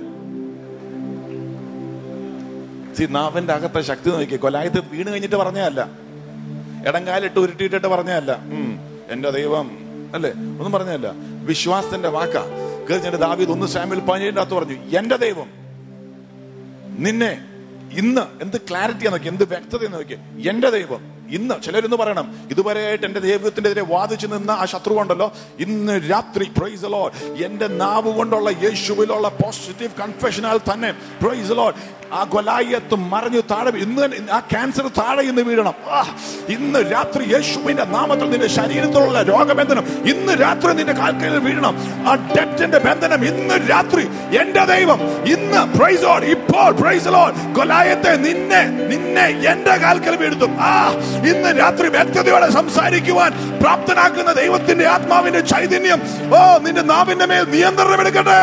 നാവിന്റെ അകത്തെ ശക്തി നോക്കി. കൊലായത്ത് വീണ് കഴിഞ്ഞിട്ട് പറഞ്ഞല്ല, ഇടങ്കാലിട്ട് ഉരുട്ടിയിട്ടിട്ട് പറഞ്ഞല്ല, എന്റെ ദൈവം അല്ലേ, ഒന്നും പറഞ്ഞല്ല. വിശ്വാസത്തിന്റെ വാക്കാ. കഴിഞ്ഞിട്ട് ദാവീദ് 1 സാമുവേൽ 17 പറഞ്ഞു, എന്റെ ദൈവം നിന്നെ ഇന്ന്. എന്ത് ക്ലാരിറ്റി നോക്കി, എന്ത് വ്യക്തത നോക്കി. എന്റെ ദൈവം ഇന്ന്. ചിലരെന്ന് പറയണം, ഇതുവരെയായിട്ട് എന്റെ ദൈവത്തിന്റെ എതിരെ വാദിച്ചു നിന്ന ആ ശത്രു ഉണ്ടല്ലോ, ഇന്ന് രാത്രി പ്രൈസ് ദി ലോർഡ് എന്റെ നാവ് കൊണ്ടുള്ള യേശുവിലുള്ള പോസിറ്റീവ് കൺഫെഷനാൽ തന്നെ പ്രൈസ് ദി ലോർഡ് ആ ഗൊലായത്ത് മറിഞ്ഞു താഴെ, ഇന്ന് ആ ക്യാൻസർ താഴെ ഇന്ന് വീഴണം. ഇന്ന് രാത്രി യേശുവിന്റെ നാമത്തിൽ നിന്റെ ശരീരത്തിലുള്ള രോഗബന്ധനം ഇന്ന് രാത്രി നിന്റെ കാൽക്കയിൽ വീഴണം. ആ ഡെത്തിന്റെ ബന്ധനം ഇന്ന് രാത്രി എന്റെ ദൈവം ഇന്ന് പ്രൈസ് ദി ലോർഡ് ഇപ്പോൾ പ്രൈസ് ദി ലോർഡ് ഗൊലായത്തെ നിന്നെ എന്റെ കാൽക്കൽ വീഴ്ത്തും. ഇന്ന് രാത്രി വ്യക്തതയോടെ സംസാരിക്കുവാൻ പ്രാപ്തനാക്കുന്ന ദൈവത്തിന്റെ ആത്മാവിന്റെ ചൈതന്യം നിന്റെ നാവിന്റെ മേൽ നിയന്ത്രണം എടുക്കട്ടെ.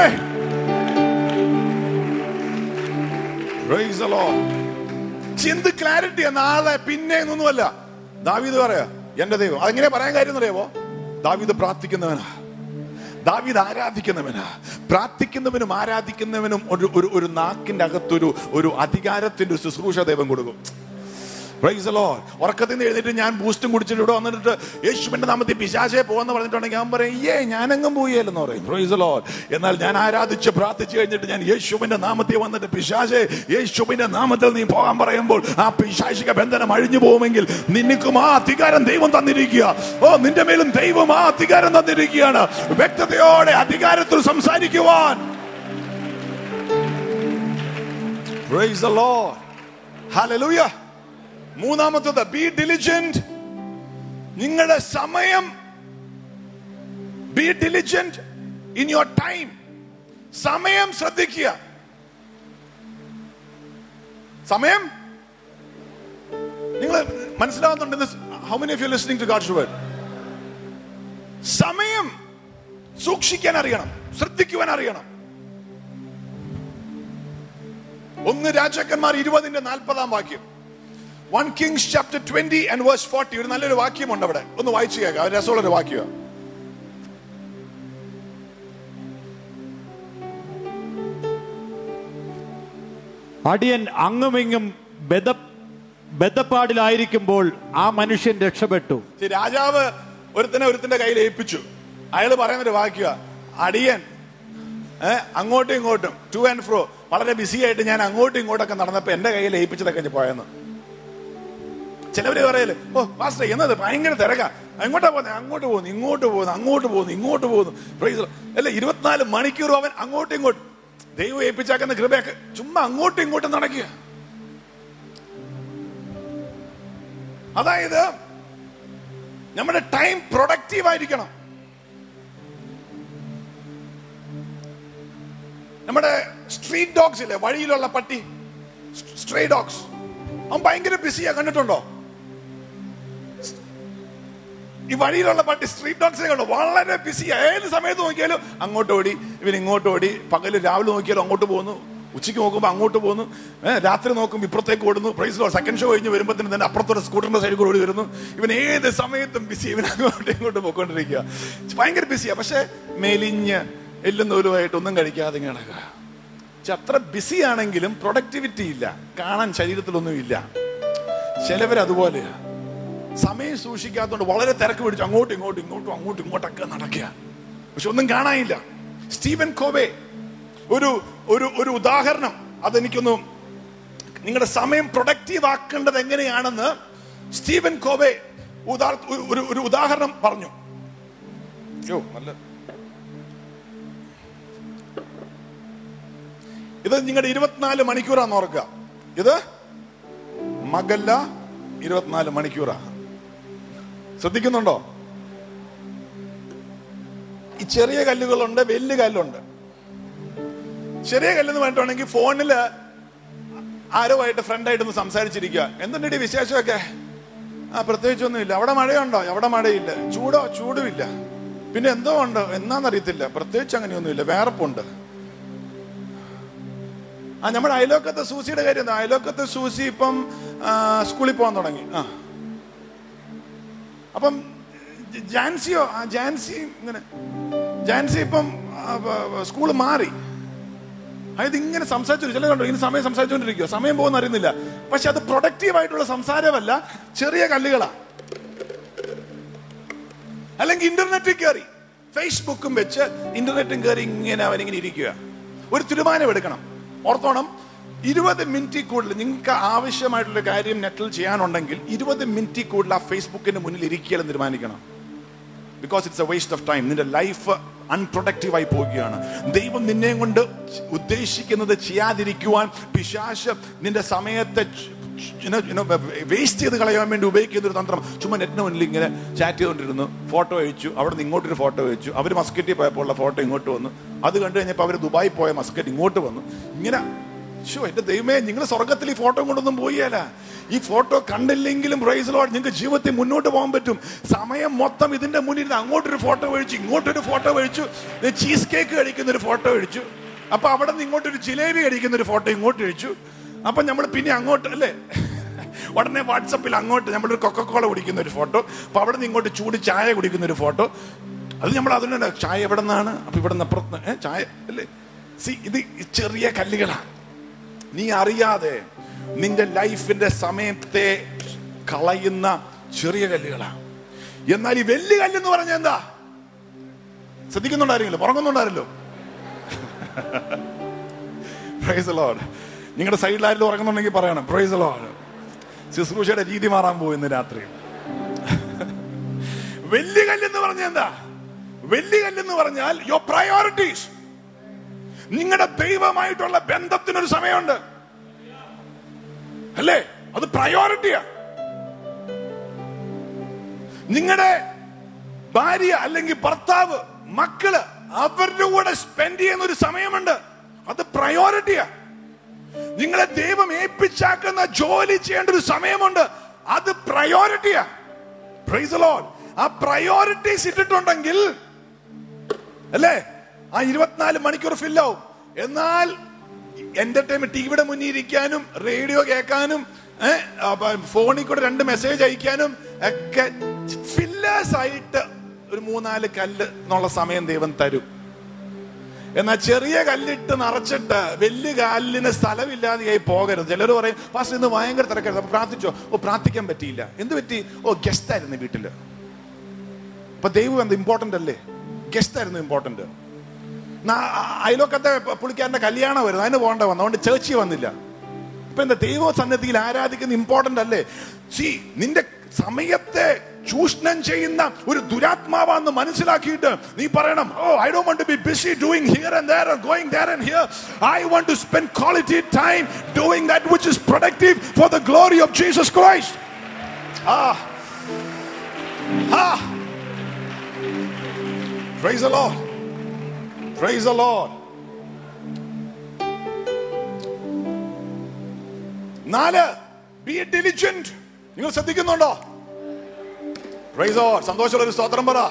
Praise the Lord. എന്ത് ക്ലാരിറ്റിയാ. നാളെ പിന്നെ ഒന്നുമല്ല. ദാവീദ് പറയാ എന്റെ ദൈവം. അതെങ്ങനെ പറയാൻ കാര്യം അറിയാമോ? ദാവീദ് പ്രാർത്ഥിക്കുന്നവനാ, ദാവീദ് ആരാധിക്കുന്നവനാ. പ്രാർത്ഥിക്കുന്നവനും ആരാധിക്കുന്നവനും ഒരു നാക്കിന്റെ അകത്തൊരു അധികാരത്തിന്റെ ശുശ്രൂഷ ദൈവം കൊടുക്കും. Praise the Lord. ഉറക്കത്തിൽ നിന്ന് എഴുന്നേറ്റ് ഞാൻ ബൂസ്റ്റും കുടിച്ചിട്ട് ഇവിടെ വന്നിട്ട് യേശുവിന്റെ നാമത്തിൽ പിശാചെ പോകാന്ന് പറഞ്ഞിട്ടുണ്ടെങ്കിൽ ഞാൻ പറയും, ഞാനെങ്ങും പോയെന്ന് പറയും. Praise the Lord. എന്നാൽ ഞാൻ ആരാധിച്ച് പ്രാർത്ഥിച്ചു കഴിഞ്ഞിട്ട് ഞാൻ യേശുവിന്റെ നാമത്തിൽ വന്നിട്ട് പിശാചെ യേശുവിന്റെ നാമത്തിൽ നീ പോകാൻ പറയുമ്പോൾ ആ പിശാചിക ബന്ധനം അഴിഞ്ഞു പോകുമെങ്കിൽ നിനക്കും ആ അധികാരം ദൈവം തന്നിരിക്കുക. നിന്റെ മേലും ദൈവം ആ അധികാരം തന്നിരിക്കുകയാണ്. വ്യക്തതയോടെ അധികാരത്തിൽ സംസാരിക്കുവാൻ. Praise the Lord. Hallelujah. മൂന്നാമത്തത്, ബി ഡിലിജന്റ്. നിങ്ങളുടെ സമയം Be diligent in your time. സമയം ശ്രദ്ധിക്കുക. സമയം നിങ്ങൾ മനസ്സിലാവുന്നുണ്ടെന്ന്? How many of you are listening to God's word? സമയം സൂക്ഷിക്കാൻ അറിയണം, ശ്രദ്ധിക്കുവാൻ അറിയണം. 1 രാജാക്കന്മാർ 20:40 1 Kings chapter 20 and verse 40. ഒരു നല്ലൊരു വാക്യമുണ്ട് അവിടെ, ഒന്ന് വായിച്ചു കേൾക്കാം. രസമുള്ളൊരു വാക്യം. അടിയൻ അങ്ങുമിങ്ങും ബദ്ധപ്പാടിലായിരിക്കുമ്പോൾ ആ മനുഷ്യൻ രക്ഷപ്പെട്ടു. രാജാവ് ഒരുത്തിന്റെ കയ്യിൽ ഏൽപ്പിച്ചു. അയാള് പറയുന്നൊരു വാക്യ, അടിയൻ അങ്ങോട്ടും ഇങ്ങോട്ടും ടു ആൻഡ് ഫ്രോ വളരെ ബിസി ആയിട്ട് ഞാൻ അങ്ങോട്ടും ഇങ്ങോട്ടൊക്കെ നടന്നപ്പോ എന്റെ കയ്യിൽ ഏൽപ്പിച്ചതൊക്കെ പോയെന്ന്. ചിലവര് പറയല്, ഓ പാസ്റ്റർ എന്നത് ഭയങ്കര തിരക്കാ, അങ്ങോട്ടാ പോകുന്നത്, അങ്ങോട്ട് പോകുന്നു, ഇങ്ങോട്ട് പോകുന്നു, അങ്ങോട്ട് പോകുന്നു, ഇങ്ങോട്ട് പോകുന്നു. അല്ല, 24 മണിക്കൂറും അവൻ അങ്ങോട്ടും ഇങ്ങോട്ടും. ദൈവം ഏൽപ്പിച്ചാക്കുന്ന കൃപയൊക്കെ ചുമ്മാ അങ്ങോട്ടും ഇങ്ങോട്ടും നടക്കുക. അതായത് നമ്മുടെ ടൈം പ്രൊഡക്റ്റീവ് ആയിരിക്കണം. നമ്മുടെ സ്ട്രീറ്റ് ഡോഗ്സ് ഇല്ലേ, വഴിയിലുള്ള പട്ടി, സ്ട്രേ ഡോഗ്സ്, അവൻ ഭയങ്കര ബിസിയാ. കണ്ടിട്ടുണ്ടോ ഈ വഴിയിലുള്ള പട്ടി? സ്ട്രീറ്റ് ഡോഗ്സിനെ കണ്ടോ? വളരെ ബിസിയാ. ഏത് സമയത്ത് നോക്കിയാലും അങ്ങോട്ട് ഓടി, ഇവൻ ഇങ്ങോട്ട് ഓടി. പകല് രാവിലെ നോക്കിയാലും അങ്ങോട്ട് പോകുന്നു, ഉച്ചയ്ക്ക് നോക്കുമ്പോൾ അങ്ങോട്ട് പോകുന്നു, രാത്രി നോക്കുമ്പോൾ ഇപ്പുറത്തേക്ക് ഓടുന്നു. Praise Lord. സെക്കൻഡ് ഷോ കഴിഞ്ഞ് വരുമ്പോഴത്തേനും തന്നെ അപ്പുറത്തോടെ സ്കൂട്ടറിന്റെ സൈഡിൽ കൂടെ ഓടി വരുന്നു. ഇവൻ ഏത് സമയത്തും ബിസി, ഇവൻ അങ്ങോട്ടും ഇങ്ങോട്ട് പോയിക്കൊണ്ടിരിക്കുക. ഭയങ്കര ബിസിയാ. പക്ഷെ മെലിഞ്ഞ് എല്ലും നൂലുമായിട്ട് ഒന്നും കഴിക്കാതെ കിടക്കുക. അത്ര ബിസി ആണെങ്കിലും പ്രൊഡക്ടിവിറ്റി ഇല്ല, കാണാൻ ശരീരത്തിലൊന്നും ഇല്ല. ചിലവരതുപോലെയാ, സമയം സൂക്ഷിക്കാത്തതുകൊണ്ട് വളരെ തിരക്ക് പിടിച്ചു അങ്ങോട്ടും ഇങ്ങോട്ടൊക്കെ നടക്കുക, പക്ഷെ ഒന്നും കാണാനില്ല. സ്റ്റീവൻ കോവേ ഒരു ഉദാഹരണം, അതെനിക്കൊന്ന്, നിങ്ങളുടെ സമയം പ്രൊഡക്റ്റീവ് ആക്കേണ്ടത് എങ്ങനെയാണെന്ന് സ്റ്റീവൻ കോവേ ഒരു ഉദാഹരണം പറഞ്ഞു. ഇത് നിങ്ങളുടെ 24 മണിക്കൂറാന്ന് ഓർക്കുക. ഇത് മകല്ല, 24 മണിക്കൂറാ. ശ്രദ്ധിക്കുന്നുണ്ടോ? ഈ ചെറിയ കല്ലുകളുണ്ട്, വലിയ കല്ലുണ്ട്. ചെറിയ കല്ലെന്ന് പറഞ്ഞിട്ടുണ്ടെങ്കിൽ ഫോണില് ആരുമായിട്ട് ഫ്രണ്ടായിട്ടൊന്ന് സംസാരിച്ചിരിക്കുക. എന്തുണ്ട് വിശേഷമൊക്കെ? പ്രത്യേകിച്ചൊന്നുമില്ല. അവിടെ മഴയുണ്ടോ? അവിടെ മഴയില്ല. ചൂടുമില്ല. പിന്നെ എന്തോ ഉണ്ട്, എന്നാന്നറിയത്തില്ല. പ്രത്യേകിച്ച് അങ്ങനെയൊന്നുമില്ല, വേർപ്പുണ്ട്. നമ്മുടെ അയലോക്കത്തെ സൂസിയുടെ കാര്യം. അയലോക്കത്തെ സൂസി ഇപ്പം സ്കൂളിൽ പോകാൻ തുടങ്ങി. അപ്പം ജാൻസി ഇപ്പം സ്കൂള് മാറി. അതായത് ഇങ്ങനെ സംസാരിച്ചു, ചില കണ്ടോ ഇങ്ങനെ സമയം സംസാരിച്ചുകൊണ്ടിരിക്കുക, സമയം പോകുന്ന അറിയുന്നില്ല. പക്ഷെ അത് പ്രൊഡക്റ്റീവ് ആയിട്ടുള്ള സംസാരമല്ല, ചെറിയ കല്ലുകളാ. അല്ലെങ്കിൽ ഇന്റർനെറ്റിൽ കയറി, ഫേസ്ബുക്കും വെച്ച് ഇന്റർനെറ്റും കയറി ഇങ്ങനെ അവനിങ്ങനെ ഇരിക്കുക. ഒരു തീരുമാനം എടുക്കണം. ഓർത്തോണം, 20 മിനിറ്റിൽ കൂടുതൽ നിങ്ങൾക്ക് ആവശ്യമായിട്ടുള്ള കാര്യം നെറ്റിൽ ചെയ്യാനുണ്ടെങ്കിൽ 20 മിനിറ്റിൽ കൂടുതൽ ആ ഫേസ്ബുക്കിന്റെ മുന്നിൽ ഇരിക്കുകയെന്ന് തീരുമാനിക്കണം. Because it's a waste of time. നിന്റെ ലൈഫ് അൺപ്രൊഡക്റ്റീവ് ആയി പോവുകയാണ്. ദൈവം നിന്നെ കൊണ്ട് ഉദ്ദേശിക്കുന്നത് ചെയ്യാതിരിക്കുവാൻ പിശാച് നിന്റെ സമയത്തെ വേസ്റ്റ് ചെയ്ത് കളയാൻ വേണ്ടി ഉപയോഗിക്കുന്ന ഒരു തന്ത്രം. ചുമ്മാ നെറ്റിന് മുന്നിൽ ഇങ്ങനെ ചാറ്റ് ചെയ്തുകൊണ്ടിരുന്നു, ഫോട്ടോ അയച്ചു, അവിടെ നിന്ന് ഇങ്ങോട്ടൊരു ഫോട്ടോ അയച്ചു. അവർ മസ്കറ്റിൽ പോയപ്പോൾ ഉള്ള ഫോട്ടോ ഇങ്ങോട്ട് വന്നു. അത് കണ്ടു കഴിഞ്ഞപ്പോൾ അവർ ദുബായി പോയ മസ്കറ്റ് ഇങ്ങോട്ട് വന്നു. ഇങ്ങനെ എന്റെ ദൈവമേ, നിങ്ങൾ സ്വർഗത്തിൽ ഈ ഫോട്ടോ കൊണ്ടൊന്നും പോയല്ല. ഈ ഫോട്ടോ കണ്ടില്ലെങ്കിലും പ്രൈസ് ലോർഡ്, നിങ്ങൾക്ക് ജീവിതത്തിൽ മുന്നോട്ട് പോകാൻ പറ്റും. സമയം മൊത്തം ഇതിന്റെ മുന്നിൽ അങ്ങോട്ടൊരു ഫോട്ടോ കഴിച്ചു, ഇങ്ങോട്ടൊരു ഫോട്ടോ കഴിച്ചു, ചീസ് കേക്ക് കഴിക്കുന്ന ഒരു ഫോട്ടോ കഴിച്ചു. അപ്പൊ അവിടെ നിന്ന് ഇങ്ങോട്ടൊരു ജിലേബി കഴിക്കുന്ന ഒരു ഫോട്ടോ ഇങ്ങോട്ട് കഴിച്ചു. അപ്പൊ നമ്മൾ പിന്നെ അങ്ങോട്ട് അല്ലേ, ഉടനെ വാട്സപ്പിൽ അങ്ങോട്ട് നമ്മളൊരു കൊക്കക്കോള കുടിക്കുന്ന ഒരു ഫോട്ടോ. അപ്പൊ അവിടെ നിന്ന് ഇങ്ങോട്ട് ചൂട് ചായ കുടിക്കുന്ന ഒരു ഫോട്ടോ. അത് നമ്മൾ അതിന് ചായ എവിടെ നിന്നാണ്, അപ്പൊ ഇവിടെ നിന്ന് അപ്പുറത്ത് ചായ അല്ലേ. ഇത് ചെറിയ കല്ലുകളാണ്. നീ അറിയാതെ നിന്റെ ലൈഫിന്റെ സമയത്തെ കളയുന്ന ചെറിയ കല്ലുകളാണ്. എന്നാൽ ഈ വലിയ കല്ലെന്ന് പറഞ്ഞ എന്താ? ശ്രദ്ധിക്കുന്നുണ്ടായിരുന്നല്ലോ, ഉറങ്ങുന്നുണ്ടായിരുന്നല്ലോ. Praise the Lord. നിങ്ങളുടെ സൈഡിലായാലും ഉറങ്ങുന്നുണ്ടെങ്കിൽ പറയണം പ്രൈസ് ദി ലോർഡ്. ശുശ്രൂഷയുടെ രീതി മാറാൻ പോകുന്ന രാത്രി. വലിയ കല്ലെന്ന് പറഞ്ഞ എന്താ? വലിയ കല്ലെന്ന് പറഞ്ഞാൽ യുവർ പ്രയോറിറ്റീസ്. നിങ്ങളുടെ ദൈവമായിട്ടുള്ള ബന്ധത്തിനൊരു സമയമുണ്ട് അല്ലേ? അത് പ്രയോറിറ്റിയാ. നിങ്ങളുടെ ഭാര്യ അല്ലെങ്കിൽ ഭർത്താവ് മക്കള് അവരുടെ കൂടെ സ്പെൻഡ് ചെയ്യുന്ന ഒരു സമയമുണ്ട്. അത് പ്രയോറിറ്റിയാ. നിങ്ങളെ ദൈവം ഏൽപ്പിച്ചാക്കുന്ന ജോലി ചെയ്യേണ്ട ഒരു സമയമുണ്ട്. അത് പ്രയോറിറ്റിയാ. Praise the Lord. ആ പ്രയോറിറ്റീസ് ഇട്ടിട്ടുണ്ടെങ്കിൽ അല്ലേ ആ 24 മണിക്കൂർ ഫില്ലാവും. എന്നാൽ എന്റർടൈൻമെന്റ് ടിവിയുടെ മുന്നിൽ ഇരിക്കാനും റേഡിയോ കേൾക്കാനും ഫോണിൽ കൂടെ 2 മെസ്സേജ് അയക്കാനും ഒക്കെ ഫില്ലേഴ്സ് ആയിട്ട് ഒരു 3-4 കല്ല് എന്നുള്ള സമയം ദൈവം തരും. എന്നാൽ ചെറിയ കല്ലിട്ട് നിറച്ചിട്ട് വലിയ കാലിന് സ്ഥലമില്ലാതെയായി പോകരുത്. ചിലർ പറയും ഫാസ്റ്റ് ഇന്ന് ഭയങ്കര തിരക്കായിരുന്നു, പ്രാർത്ഥിച്ചോ? പ്രാർത്ഥിക്കാൻ പറ്റിയില്ല. എന്ത് പറ്റി? ഗസ്റ്റ് ആയിരുന്നു വീട്ടില്. അപ്പൊ ദൈവം എന്ത് ഇമ്പോർട്ടന്റ് അല്ലേ? ഗസ്റ്റ് ആയിരുന്നു ഇമ്പോർട്ടന്റ്. അയലോക്കത്തെ പുള്ളിക്കാരന്റെ കല്യാണം വരുന്നു, അതിന് പോകേണ്ട വന്നു, അതുകൊണ്ട് ചേർച്ചിൽ വന്നില്ല. ഇപ്പൊ എന്താ? ദൈവ സന്നിധിയിൽ ആരാധിക്കുന്ന ഇമ്പോർട്ടന്റ് അല്ലേ? നിന്റെ സമയത്തെ ചൂഷണം ചെയ്യുന്ന ഒരു ദുരാത്മാവാന്ന് മനസ്സിലാക്കിയിട്ട് നീ പറയണം, I don't want to be busy doing here and there or going there and here. I want to spend quality time doing that which is productive for the glory of Jesus Christ. Praise the Lord. Praise the Lord. 4, be diligent. നിങ്ങൾ ശ്രദ്ധിക്കുന്നുണ്ടോ? Praise the Lord. സന്തോഷമുള്ള ഒരു സ്തോത്രം പറ.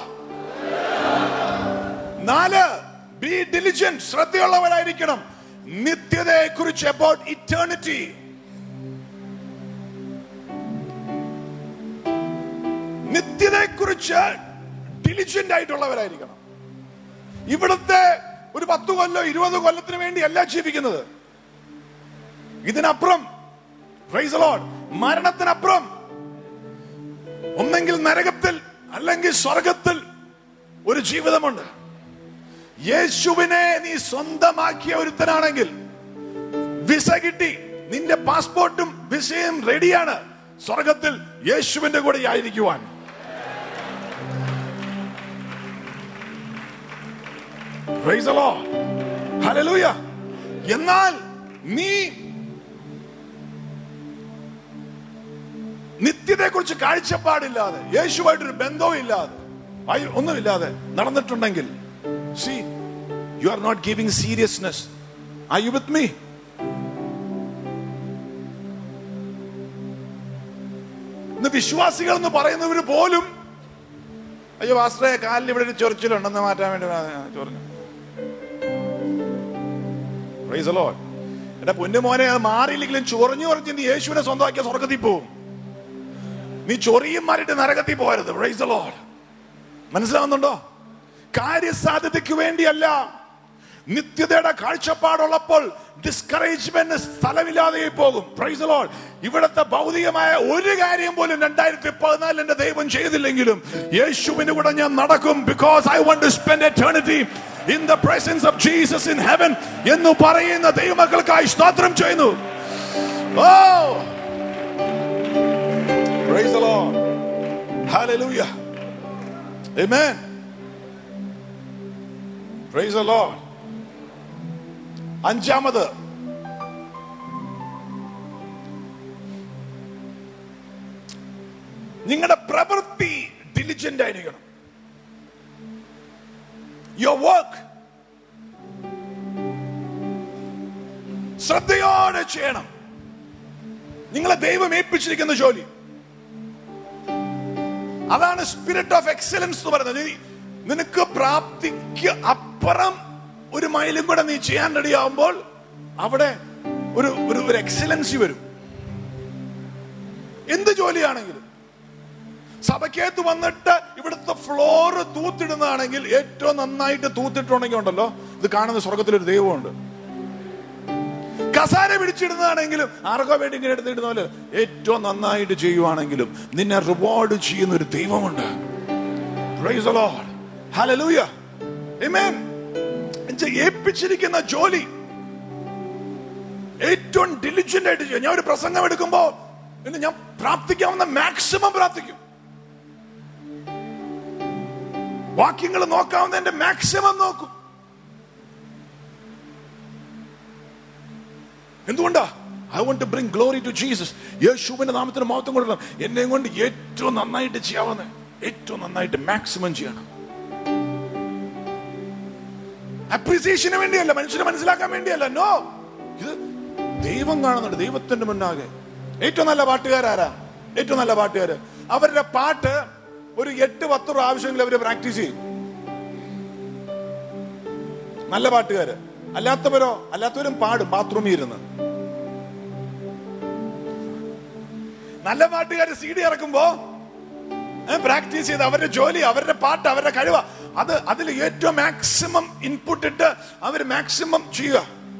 4, be diligent. ശ്രദ്ധയുള്ളവരായിരിക്കണം. നിത്യതയെ കുറിച്ച്, about eternity. നിത്യതയെ കുറിച്ച് diligent ആയിട്ടുള്ളവരായിരിക്കണം. ഇവിടുത്തെ ഒരു 10 കൊല്ലോ 20 കൊല്ലത്തിന് വേണ്ടി അല്ല ജീവിക്കുന്നത്. ഇതിനപ്പുറം, പ്രൈസ് ദി ലോർഡ്, മരണത്തിനപ്പുറം ഒന്നെങ്കിൽ നരകത്തിൽ അല്ലെങ്കിൽ സ്വർഗത്തിൽ ഒരു ജീവിതമുണ്ട്. യേശുവിനെ നീ സ്വന്തമാക്കിയ ഒരുത്തനാണെങ്കിൽ, വിസ കിട്ടി, നിന്റെ പാസ്പോർട്ടും വിസയും റെഡിയാണ്, സ്വർഗത്തിൽ യേശുവിന്റെ കൂടെ ആയിരിക്കുവാൻ. Praise the Lord. Hallelujah. എന്നാൽ നീ നിത്യതയെ കുറിച്ച് കാഴ്ചപ്പാടില്ലാതെ, യേശുവായിട്ടൊരു ബന്ധവും ഇല്ലാതെ, ഒന്നുമില്ലാതെ നടന്നിട്ടുണ്ടെങ്കിൽ, see, you are not giving seriousness. Are you with me? ഇന്ന് വിശ്വാസികൾ എന്ന് പറയുന്നവര് പോലും, അയ്യോ പാസ്റ്ററെ കാലിൽ ഇവിടെ ഒരു ചൊറിച്ചിലുണ്ടെന്ന് മാറ്റാൻ വേണ്ടി ചൊറിഞ്ഞു. Praise the Lord. എന്റെ പൊന്നുമോനെ, അത് മാറിയില്ലെങ്കിലും ചൊറിഞ്ഞ് നീ യേശുവിനെ സ്വന്തമാക്കിയ സ്വർഗത്തിൽ പോവും. നീ ചൊറിയും മാറിയിട്ട് നരകത്തിൽ പോകരുത്. Praise the Lord. മനസ്സിലാവുന്നുണ്ടോ? കാര്യസാധ്യതയ്ക്ക് വേണ്ടിയല്ല, നിത്യതയുടെ കാഴ്ചപ്പാടുള്ളപ്പോൾ ഡിസ്കറേജ്മെന്റ് സ്ഥലമില്ലാതെ പോകും. Praise the Lord. ഇവിടുത്തെ ഭൗതികമായ ഒരു കാര്യം പോലും 2014 എന്റെ ദൈവം ചെയ്തില്ലെങ്കിലും യേശുവിന്റെ കൂടെ ഞാൻ നടക്കും. Because I want to spend eternity in the presence of Jesus in heaven എന്ന് പറയുന്ന ദൈവമക്കൾക്കായി സ്തോത്രം ചെയ്യുന്നു. Oh, praise the Lord. Hallelujah. Amen. Praise the Lord. 5, നിങ്ങളുടെ പ്രവൃത്തി ഡിലിജന്റ് ആയിരിക്കണം. Your work ശ്രദ്ധയോടെ ചെയ്യണം. നിങ്ങളെ ദൈവം ഏൽപ്പിച്ചിരിക്കുന്ന ജോലി അതാണ് സ്പിരിറ്റ് ഓഫ് എക്സലൻസ് എന്ന് പറയുന്നത്. നിനക്ക് പ്രാപ്തിക്ക് അപ്പുറം ഒരു മൈലും കൂടെ നീ ചെയ്യാൻ റെഡിയാവുമ്പോൾ അവിടെ ഒരു എക്സലൻസി വരും. എന്ത് ജോലിയാണെങ്കിലും, സഭയ്ക്കകത്ത് വന്നിട്ട് ഇവിടുത്തെ ഫ്ലോർ തൂത്തിടുന്നതാണെങ്കിൽ ഏറ്റവും നന്നായിട്ട് തൂത്തിട്ടുണ്ടെങ്കിൽ ഉണ്ടല്ലോ, ഇത് കാണുന്ന സ്വർഗത്തിലൊരു ദൈവമുണ്ട്. കസാര പിടിച്ചിടുന്നതാണെങ്കിലും ആർക്കോ വേണ്ടി ഇങ്ങനെ എടുത്തിടുന്ന പോലെ ഏറ്റവും നന്നായിട്ട് ചെയ്യുവാണെങ്കിലും നിന്നെ റിവാർഡ് ചെയ്യുന്ന ഒരു ദൈവമുണ്ട്. Praise the Lord. Hallelujah. Amen. ഏൽപ്പിച്ചിരിക്കുന്ന ജോലി ഏറ്റവും ഡിലിജന്റ് ആയിട്ട് ചെയ്യും. ഞാൻ ഒരു പ്രസംഗം എടുക്കുമ്പോ ഞാൻ പ്രാർത്ഥിക്കാവുന്ന മാക്സിമം പ്രാർത്ഥിക്കും. വാക്യങ്ങൾ നോക്കാവുന്നതിന്റെ മാക്സിമം നോക്കും. എന്തുകൊണ്ടാ? I want to bring glory to Jesus. യേശുവിന്റെ നാമത്തിന് മഹത്വം കൊടുക്കണം. എന്നെ കൊണ്ട് ഏറ്റവും നന്നായിട്ട് ചെയ്യാവുന്ന, ഏറ്റവും നന്നായിട്ട് മാക്സിമം ചെയ്യണം. അപ്രീസിയേഷന് വേണ്ടിയല്ല, മനുഷ്യനെ മനസ്സിലാക്കാൻ വേണ്ടിയല്ല. നോ, ഇത് ദൈവം കാണുന്നുണ്ട്. ദൈവത്തിന്റെ മുന്നാകെ ഏറ്റവും നല്ല പാട്ടുകാരാരാ? ഏറ്റവും നല്ല പാട്ടുകാര്. അവരുടെ പാട്ട് ഒരു 8-10 പ്രാവശ്യങ്ങളിൽ അവര് പ്രാക്ടീസ് ചെയ്യും. നല്ല പാട്ടുകാര്. അല്ലാത്തവരും പാടും ബാത്റൂമിൽ ഇരുന്ന്. നല്ല പാട്ടുകാര് CD ഇറക്കുമ്പോ പ്രാക്ടീസ് ചെയ്ത് അവരുടെ ജോലി, അവരുടെ പാട്ട്, അവരുടെ കഴിവ്, അതിൽ ഏറ്റവും മാക്സിമം ഇൻപുട്ട് ഇട്ട് അവര് മാക്സിമം ചെയ്യുക.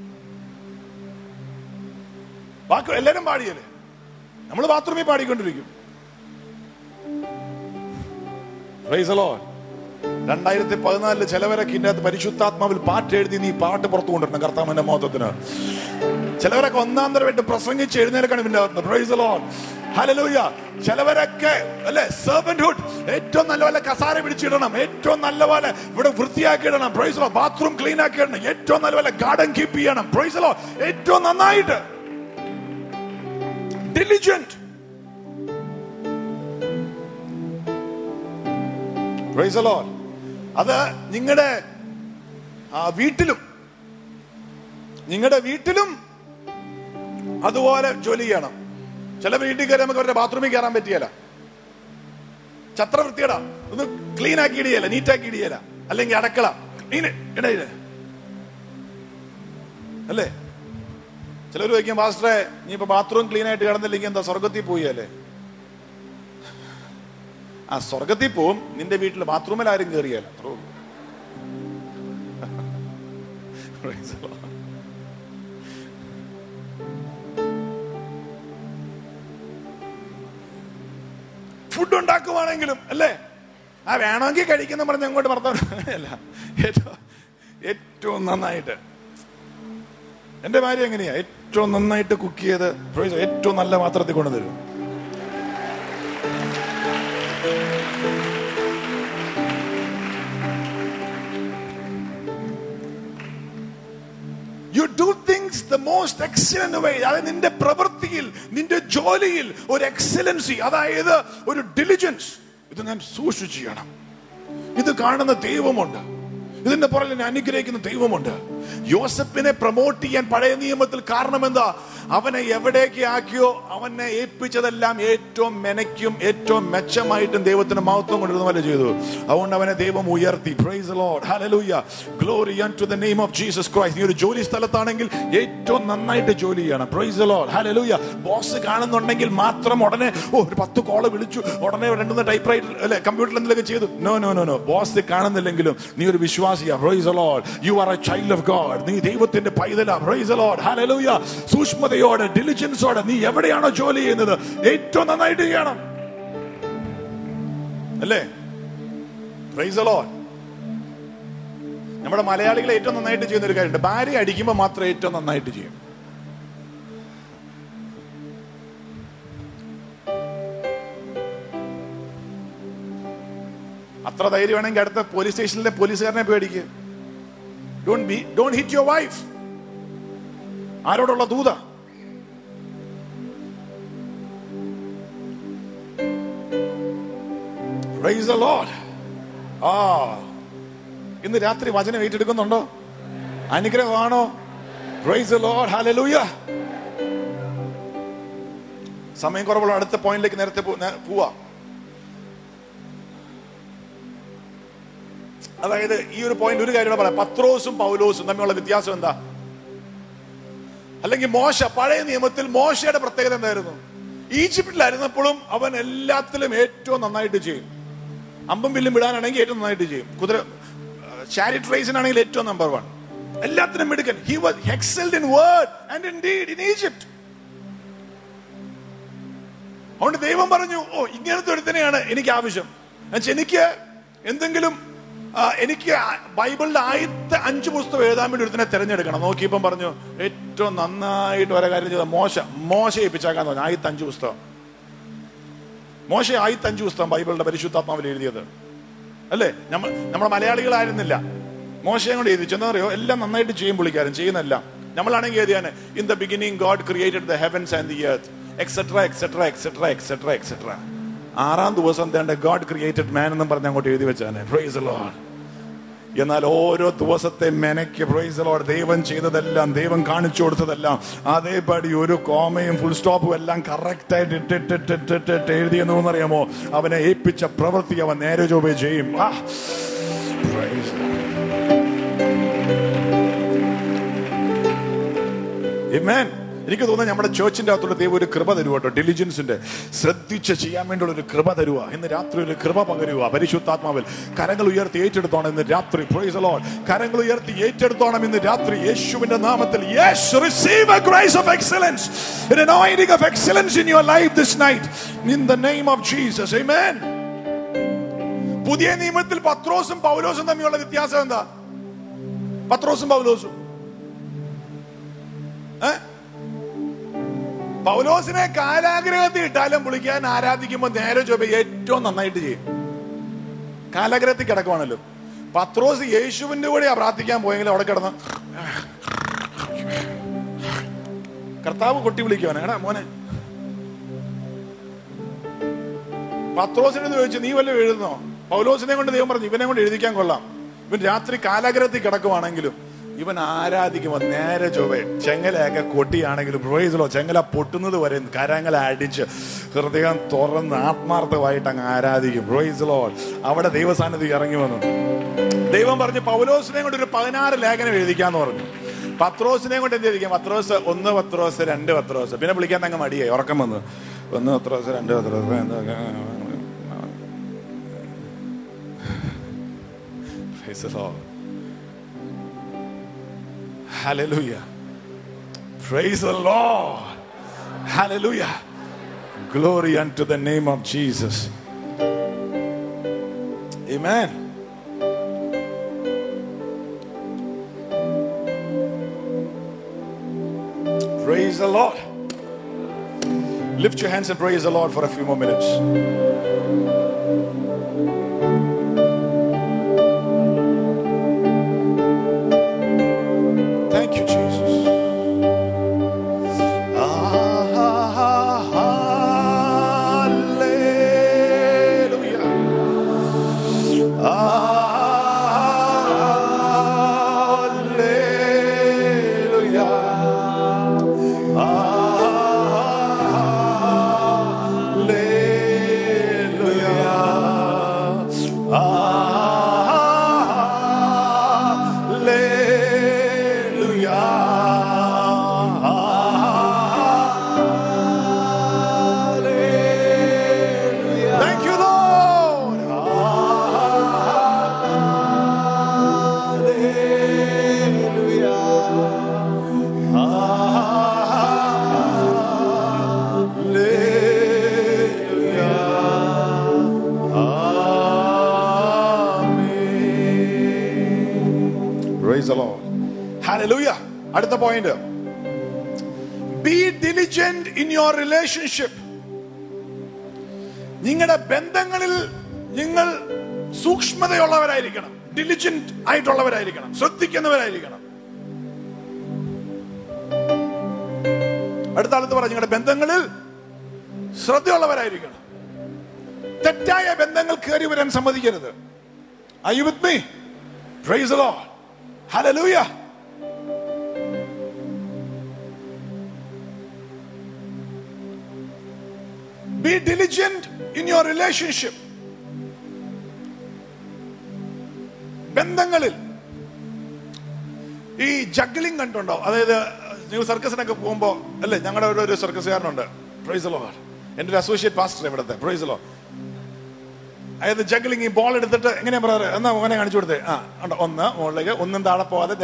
ബാക്കി എല്ലാരും പാടിയല്ലേ, നമ്മൾ ബാത്റൂമിൽ പാടിക്കൊണ്ടിരിക്കും. 2014 ചിലവരൊക്കെ ഇതിന്റെ അകത്ത് പരിശുദ്ധാത്മാവിൽ പാട്ട് എഴുതി നീ പാട്ട് പുറത്തു കൊണ്ടിരുന്ന കർത്താവിന്റെ മഹത്വത്തിന്. ചിലവരൊക്കെ 1-ാം തരമായിട്ട് പ്രസംഗിച്ച് എഴുന്നേൽക്കണം ഇതിന്റെ അകത്ത്. Praise the Lord, hallelujah. ചിലവരൊക്കെ അല്ലെ സെർവന്റ്ഹുഡ്, ഏറ്റവും നല്ല കസാര പിടിച്ചിടണം, ഏറ്റവും നല്ല പോലെ ഇവിടെ വൃത്തിയാക്കി ഇടണം. Praise the Lord. Bathroom clean ആക്കി ഇടണം, ഏറ്റവും നല്ല പോലെ ഗാർഡൻ കീപ്പ് ചെയ്യണം. Praise the Lord. ഏറ്റവും നന്നായിട്ട് ഡിലിജന്റ്. Price the Lord. അത് നിങ്ങളുടെ വീട്ടിലും അതുപോലെ ജോലി ചെയ്യണം. ചില വീട്ടിൽ കയറി നമുക്ക് അവരുടെ ബാത്റൂമിൽ കയറാൻ പറ്റിയല്ല, ചത്ര വൃത്തിയട ഒന്ന് ക്ലീൻ ആക്കി ഇടിയല്ല, നീറ്റാക്കി ഇടിയല്ല. അല്ലെങ്കിൽ അടക്കള ഇടയില് അല്ലേ. ചിലർ ചോദിക്കും, പാസ്റ്ററെ നീ ഇപ്പൊ ബാത്റൂം ക്ലീൻ ആയിട്ട് കിടന്നില്ലെങ്കിൽ എന്താ സ്വർഗത്തിൽ പോയി അല്ലേ? ആ സ്വർഗത്തിൽ പോവും, നിന്റെ വീട്ടിൽ ബാത്റൂമിൽ ആരും കയറിയല്ല. ഫുഡ് ഉണ്ടാക്കുവാണെങ്കിലും അല്ലേ, വേണമെങ്കിൽ കഴിക്കുന്ന പറഞ്ഞ് അങ്ങോട്ട് അല്ല, ഏറ്റവും നന്നായിട്ട്. എന്റെ ഭാര്യ എങ്ങനെയാ? ഏറ്റവും നന്നായിട്ട് കുക്ക് ചെയ്ത് ഏറ്റവും നല്ല പാത്രത്തിൽ കൊണ്ടുതരും. You do things the most excellent way. അതായത് നിന്റെ പ്രവൃത്തിയിൽ, നിന്റെ ജോലിയിൽ ഒരു എക്സലൻസി, അതായത് ഒരു ഡിലിജൻസ്. ഇത് ഞാൻ സൂക്ഷിച്ചു ചെയ്യണം. ഇത് കാണുന്ന ദൈവമുണ്ട്, ഇതിന്റെ പുറകിൽ എന്നെ അനുഗ്രഹിക്കുന്ന ദൈവമുണ്ട്. യോസഫിനെ പ്രൊമോട്ട് ചെയ്യാൻ പഴയ നിയമത്തിൽ കാരണം എന്താ? അവനെ എവിടേക്ക് ആക്കിയോ അവനെ ഏൽപ്പിച്ചതെല്ലാം ഏറ്റവും മെനയ്ക്കും ഏറ്റവും മെച്ചമായിട്ടും ദൈവത്തിന് മഹത്വം കൊണ്ടിരുന്ന പോലെ ചെയ്തു. അതുകൊണ്ട് അവനെ ദൈവം ഉയർത്തി. Praise the Lord, hallelujah, glory unto the name of Jesus Christ. നീ ഒരു ജോലി സ്ഥലത്താണെങ്കിൽ ഏറ്റവും നന്നായിട്ട് ജോലി ചെയ്യണം. Praise the Lord, hallelujah. Boss കാണുന്നുണ്ടെങ്കിൽ മാത്രം ഉടനെ ഒരു 10 കോള് വിളിച്ചു, ഉടനെ 2-3 ടൈപ്പ് റൈറ്റർ അല്ലെ കമ്പ്യൂട്ടറിൽ എന്തെങ്കിലും ചെയ്തു. No no no no. Boss കാണുന്നില്ലെങ്കിലും നീ ഒരു വിശ്വാസിയാ. Praise the Lord, you are a child of God. നീ ദൈവത്തിന്റെ പൈതലാ. Praise the Lord, hallelujah. സൂക്ഷ്മതയോടെ, ഡിലിജൻസോടെ നീ എവിടെയാണോ ജോലി ചെയ്യുന്നത് ഏറ്റവും നന്നായിട്ട് ചെയ്യണം അല്ലേ? Praise the Lord. നമ്മുടെ മലയാളികൾ ഏറ്റവും നന്നായിട്ട് ചെയ്യുന്ന ഒരു കാര്യമുണ്ട്, ഭാര്യ അടിക്കുമ്പോൾ മാത്രം ഏറ്റവും നന്നായിട്ട് ചെയ്യും. അത്ര ധൈര്യം വേണമെങ്കിൽ അടുത്ത പോലീസ് സ്റ്റേഷനിലെ പോലീസുകാരനെ പേടിക്കുക. Don't hit your wife. ആരോടുള്ള Dootha? Praise the Lord. ഇന്ന് രാത്രി വചനം ഏറ്റെടുക്കുന്നുണ്ടോ? അനുഗ്രഹമാണോ? Praise the Lord, hallelujah. സമയം കുറവുള്ള അടുത്ത പോയിന്റിലേക്ക് നേരത്തെ പോവാ. അതായത് ഈ ഒരു പോയിന്റ് ഒരു കാര്യം പറയാം. പത്രോസും പൗലോസും തമ്മിലുള്ള വ്യത്യാസം എന്താ? അല്ലെങ്കിൽ മോശ, പഴയ നിയമത്തിൽ മോശയുടെ പ്രത്യേകത എന്തായിരുന്നു? ഈജിപ്തിലായിരുന്നപ്പോഴും അവൻ എല്ലാത്തിലും ഏറ്റവും നന്നായിട്ട് ചെയ്യും. അമ്പും വില്ലും വിടാനാണെങ്കിൽ ഏറ്റവും നന്നായിട്ട് ചെയ്യും. ചാരിറ്റ് റേസിനാണെങ്കിൽ ഏറ്റവും നമ്പർ 1. എല്ലാത്തിനും മിടുക്കൻ. He was excelled in word and in deed in Egypt. അതുകൊണ്ട് ദൈവം പറഞ്ഞു, ഇങ്ങനത്തെ ഒരുത്തനെയാണ് എനിക്ക് ആവശ്യം. എനിക്ക് എന്തെങ്കിലും എനിക്ക് ബൈബിളിന്റെ ആദ്യത്തെ 5 പുസ്തകം എഴുതാൻ വേണ്ടി ഒരുത്തിനെ തിരഞ്ഞെടുക്കണം. നോക്കിയപ്പം പറഞ്ഞു ഏറ്റവും നന്നായിട്ട് ഓരോ കാര്യം ചെയ്ത മോശ ഏൽപ്പിച്ചാക്കാന്ന് പറഞ്ഞു. ആദ്യത്തെ 5 പുസ്തകം മോശ, ആദ്യത്തെ 5 പുസ്തകം ബൈബിളിന്റെ പരിശുദ്ധാത്മാവിൽ എഴുതിയത് അല്ലേ? നമ്മുടെ മലയാളികളായിരുന്നില്ല, മോശയും കൊണ്ട് എഴുതിച്ചു. എന്താ പറയുക, എല്ലാം നന്നായിട്ട് ചെയ്യും പുള്ളിക്കാരൻ, ചെയ്യുന്നല്ല. നമ്മളാണെങ്കിൽ എഴുതിയാണ് in the beginning God created the heavens and the earth etcetera etcetera etcetera etcetera etcetera. 6ാം ദിവസം ഗോഡ് ക്രിയേറ്റഡ് മാൻ എന്നും പറഞ്ഞ് അങ്ങോട്ട് എഴുതി വെച്ചാണ്. Praise the Lord. എന്നാൽ ഓരോ ദിവസത്തെ മെനയ്ക്ക് പ്രൈസ് ദി ലോർഡ് ദൈവം ചെയ്തതെല്ലാം, ദൈവം കാണിച്ചു കൊടുത്തതെല്ലാം അതേപടി ഒരു കോമയും ഫുൾ സ്റ്റോപ്പും എല്ലാം കറക്റ്റ് ആയിട്ട് ഇട്ടിട്ട് എഴുതിയെന്നറിയാമോ? അവനെ ഏൽപ്പിച്ച പ്രവൃത്തി അവൻ നേരെ ചൊവ്വേ ചെയ്യും. Amen. എനിക്ക് തോന്നുന്നു നമ്മുടെ ചേർച്ചിന്റെ അകത്തുള്ള ദൈവം ഒരു കൃപ തരുക കേട്ടോ, ഡിലിജൻസിന്റെ ശ്രദ്ധിച്ച് ചെയ്യാൻ വേണ്ടിയുള്ള ഒരു കൃപ തരുക. ഇന്ന് രാത്രി ഒരു കൃപ പകരുക പരിശുദ്ധാത്മാവിൽ. കരങ്ങൾ ഉയർത്തി ഏറ്റെടുത്തോണം ഇന്ന് രാത്രി. Praise the Lord. കരങ്ങൾ ഉയർത്തി ഏറ്റെടുത്തോണം ഇന്ന് രാത്രി യേശുവിന്റെ നാമത്തിൽ. Yes, receive a grace of excellence, an anointing of excellence in your life this night in the name of Jesus. Amen. പുതിയ നിയമത്തിൽ പത്രോസും പൗലോസും തമ്മിലുള്ള വ്യത്യാസം എന്താ? പത്രോസും പൗലോസും പൗലോസിനെ കാലാഗ്രഹത്തിൽ ഇട്ടാലും പുള്ളിക്കാൻ ആരാധിക്കുമ്പോൾ നേരെ ചൊവ്വേ ഏറ്റവും നന്നായിട്ട് ചെയ്യും. കാലാഗ്രഹത്തിൽ കിടക്കുവാണല്ലോ. പത്രോസ് യേശുവിന്റെ കൂടെ പ്രാർത്ഥിക്കാൻ പോയെങ്കിലും അവിടെ കിടന്ന് കർത്താവ് കൊട്ടി വിളിക്കുവാണ്, എടാ മോനെ. പത്രോസിനെ ചോദിച്ചു, നീ വല്ലതും എഴുതുന്നോ? പൗലോസിനെ കൊണ്ട് ദൈവം പറഞ്ഞു, ഇവനെ കൊണ്ട് എഴുതിക്കാൻ കൊള്ളാം. ഇവൻ രാത്രി കാലാഗ്രഹത്തിൽ കിടക്കുവാണെങ്കിലും ഇവൻ ആരാധിക്കുമ്പോ നേരെ ചൊവ്വേ ചെങ്ങലയൊക്കെ കൊട്ടിയാണെങ്കിലും പ്രൈസ് ദി ലോർഡ് ചെങ്ങല പൊട്ടുന്നത് വരെ കരങ്ങളെ അടിച്ച് ഹൃദയം തുറന്ന് ആത്മാർത്ഥമായിട്ട് അങ്ങ് ആരാധിക്കും. Praise the Lord. അവിടെ ദൈവസാന്നിധ്യം ഇറങ്ങി വന്നു. ദൈവം പറഞ്ഞു പൗലോസിനെ കൊണ്ട് ഒരു 16 ലേഖനം എഴുതിക്കാന്ന് പറഞ്ഞു. പത്രോസിനെ കൊണ്ട് എന്ത് എഴുതിക്കാം? പത്രോസ് 1 പത്രോസ് 2 പത്രോസ്. പിന്നെ വിളിക്കാൻ അങ്ങ് മടിയായി, ഉറക്കം വന്നു. 1 പത്രോസ് 2 പത്രോസ്. Praise the Lord. Hallelujah. Praise the Lord. Hallelujah. Glory unto the name of Jesus. Amen. Praise the Lord. Lift your hands and praise the Lord for a few more minutes. Thank you, Jesus. Hallelujah. Praise the Lord. Hallelujah. അടുത്ത point, be diligent in your relationship. നിങ്ങളുടെ ബന്ധങ്ങളിൽ നിങ്ങൾ സൂക്ഷ്മതയുള്ളവരായിരിക്കണം, diligent ആയിട്ടുള്ളവരായിരിക്കണം, ശ്രദ്ധിക്കുന്നവരായിരിക്കണം. അടുത്ത ആളത്ത് പറ, നിങ്ങളുടെ ബന്ധങ്ങളിൽ ശ്രദ്ധയുള്ളവരായിരിക്കണം. തെറ്റായ ബന്ധങ്ങൾ കയറി വരാൻ സമ്മതിക്കരുത്. Are you with me? Praise the Lord. Hallelujah. Be diligent in your relationship. ബന്ധങ്ങളിൽ ഈ ജഗ്ലിംഗ് കണ്ടുണ്ടോ? അതായത് ന്യൂ സർക്കസിനൊക്കെ പോകുമ്പോ അല്ലേ, ഞങ്ങളുടെ ഇവിടെ ഒരു സർക്കസുകാരനുണ്ട്. Price the Lord. എന്റെ ഒരു അസോസിയേറ്റ് പാസ്റ്റർ ഇവിടുത്തെ. Praise the Lord. അതായത് ജഗ്ലിംഗ്, ഈ ബോൾ എടുത്തിട്ട് എങ്ങനെയാ പറയാറ്? എന്നാ മോനെ കാണിച്ചു കൊടുത്തേ. ഉണ്ടോ, ഒന്ന് മുകളിലേക്ക്, ഒന്നും താഴെ പോവാതെ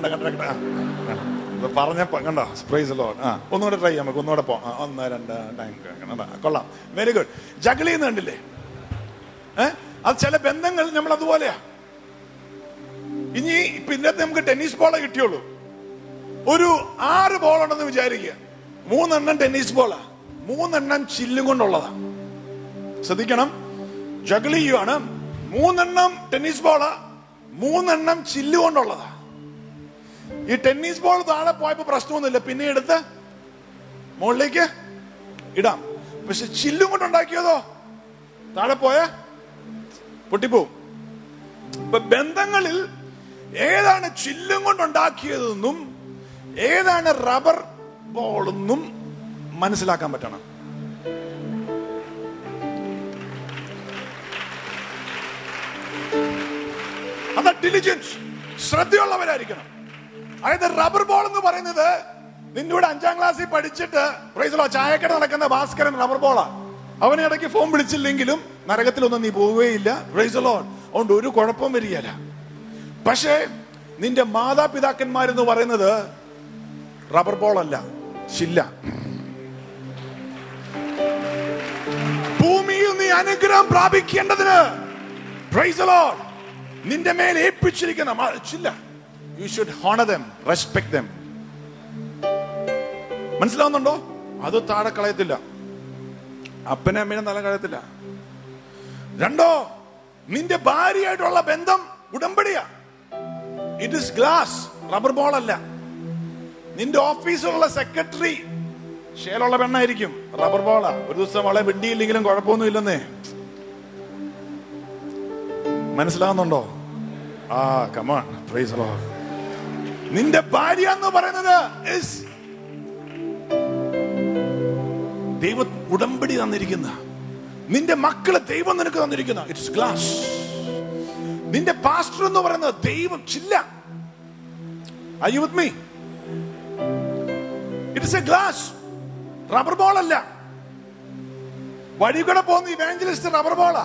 പറഞ്ഞപ്പോ കണ്ടോ? Praise the Lord. ഒന്നുകൂടെ ട്രൈ ചെയ്യാം, നമുക്ക് ഒന്നുകൂടെ പോവാം. 1 2 ടൈം കൊള്ളാം, വെരി ഗുഡ്. ജഗ്ലി ചെയ്യുന്ന കണ്ടില്ലേ? അത് ചില ബന്ധങ്ങൾ നമ്മൾ അതുപോലെയാ. ഇനി ഇപ്പൊ ഇന്നത്തെ നമുക്ക് ടെന്നീസ് ബോളേ കിട്ടിയുള്ളൂ. ഒരു 6 ബോൾ ഉണ്ടെന്ന് വിചാരിക്കുക. 3 എണ്ണം ടെന്നീസ് ബോളാ, 3 എണ്ണം ചില്ലും കൊണ്ടുള്ളതാ. ശ്രദ്ധിക്കണം, ജഗ്ലി ചെയ്യുവാണ്. 3 എണ്ണം ടെന്നീസ് ബോളാ, 3 എണ്ണം ചില്ല് കൊണ്ടുള്ളതാ. ഈ ടെന്നീസ് ബോൾ താഴെ പോയപ്പോ പ്രശ്നമൊന്നുമില്ല, പിന്നെ എടുത്ത് മുകളിലേക്ക് ഇടാം. പക്ഷെ ചില്ലും കൊണ്ടുണ്ടാക്കിയതോ താഴെ പോയ പൊട്ടിപ്പോവും. ഇപ്പൊ ബന്ധങ്ങളിൽ ഏതാണ് ചില്ലും കൊണ്ടുണ്ടാക്കിയതെന്നും ഏതാണ് റബ്ബർ ബോളെന്നും മനസ്സിലാക്കാൻ പറ്റണം. അത് ഡിലിജൻസ്, ശ്രദ്ധയുള്ളവരായിരിക്കണം. അതായത് റബ്ബർ ബോൾ എന്ന് പറയുന്നത് നിന്റെ കൂടെ 5ാം ക്ലാസ്സിൽ പഠിച്ചിട്ട് ചായക്കട നടക്കുന്ന ഭാസ്കരൻ റബ്ബർ ബോളാ. അവനെ ഇടയ്ക്ക് ഫോൺ വിളിച്ചില്ലെങ്കിലും നരകത്തിലൊന്നും നീ പോവുകയില്ല. Praise the Lord. അതുകൊണ്ട് ഒരു കുഴപ്പം വരികയില്ല. പക്ഷേ നിന്റെ മാതാപിതാക്കന്മാരെന്ന് പറയുന്നത് റബ്ബർ ബോൾ അല്ല, ചില്ല. ഭൂമിയിൽ നീ അനുഗ്രഹം പ്രാപിക്കേണ്ടതിന് പ്രൈസ് ദി ലോർഡ് നിന്റെ മേൽ ഏൽപ്പിച്ചിരിക്കുന്ന ചില്ല. You should honour them, respect them. മനസ്സിലാവുന്നുണ്ടോ? അത് താഴെ കളയത്തില്ല, അപ്പനെ അമ്മേനെ തല കളയത്തില്ല. രണ്ടോ, നിന്റെ ഭാര്യയായിട്ടുള്ള ബന്ധം ഉടമ്പടിയാ. It is glass, rubber ball അല്ല. നിന്റെ ഓഫീസിലുള്ള സെക്രട്ടറി ഷേലുള്ള പെണ്ണായിരിക്കും, റബ്ബർ ബോളാ. ഒരു ദിവസം അവളെ വിണ്ടിയില്ലെങ്കിലും കുഴപ്പമൊന്നും ഇല്ലെന്നേ. മനസ്സിലാവുന്നുണ്ടോ? ആ കമോൺ, പ്രൈസ് ദി ലോർഡ്. നിന്റെ ഭാര്യ എന്ന് പറയുന്നത് ദൈവം ഉടമ്പടി തന്നിരിക്കുന്ന, നിന്റെ മക്കളെ ദൈവം നിനക്ക് തന്നിരിക്കുന്ന ഇറ്റ്സ് ഗ്ലാസ്. നിന്റെ പാസ്റ്റർ എന്ന് പറയുന്നത് ദൈവം ചില്ല. Are you with me? It is a glass, rubber ball അല്ല. വഴി കൂടെ പോകുന്ന ഇവാഞ്ചലിസ്റ്റ് റബ്ബർ ബോളാ.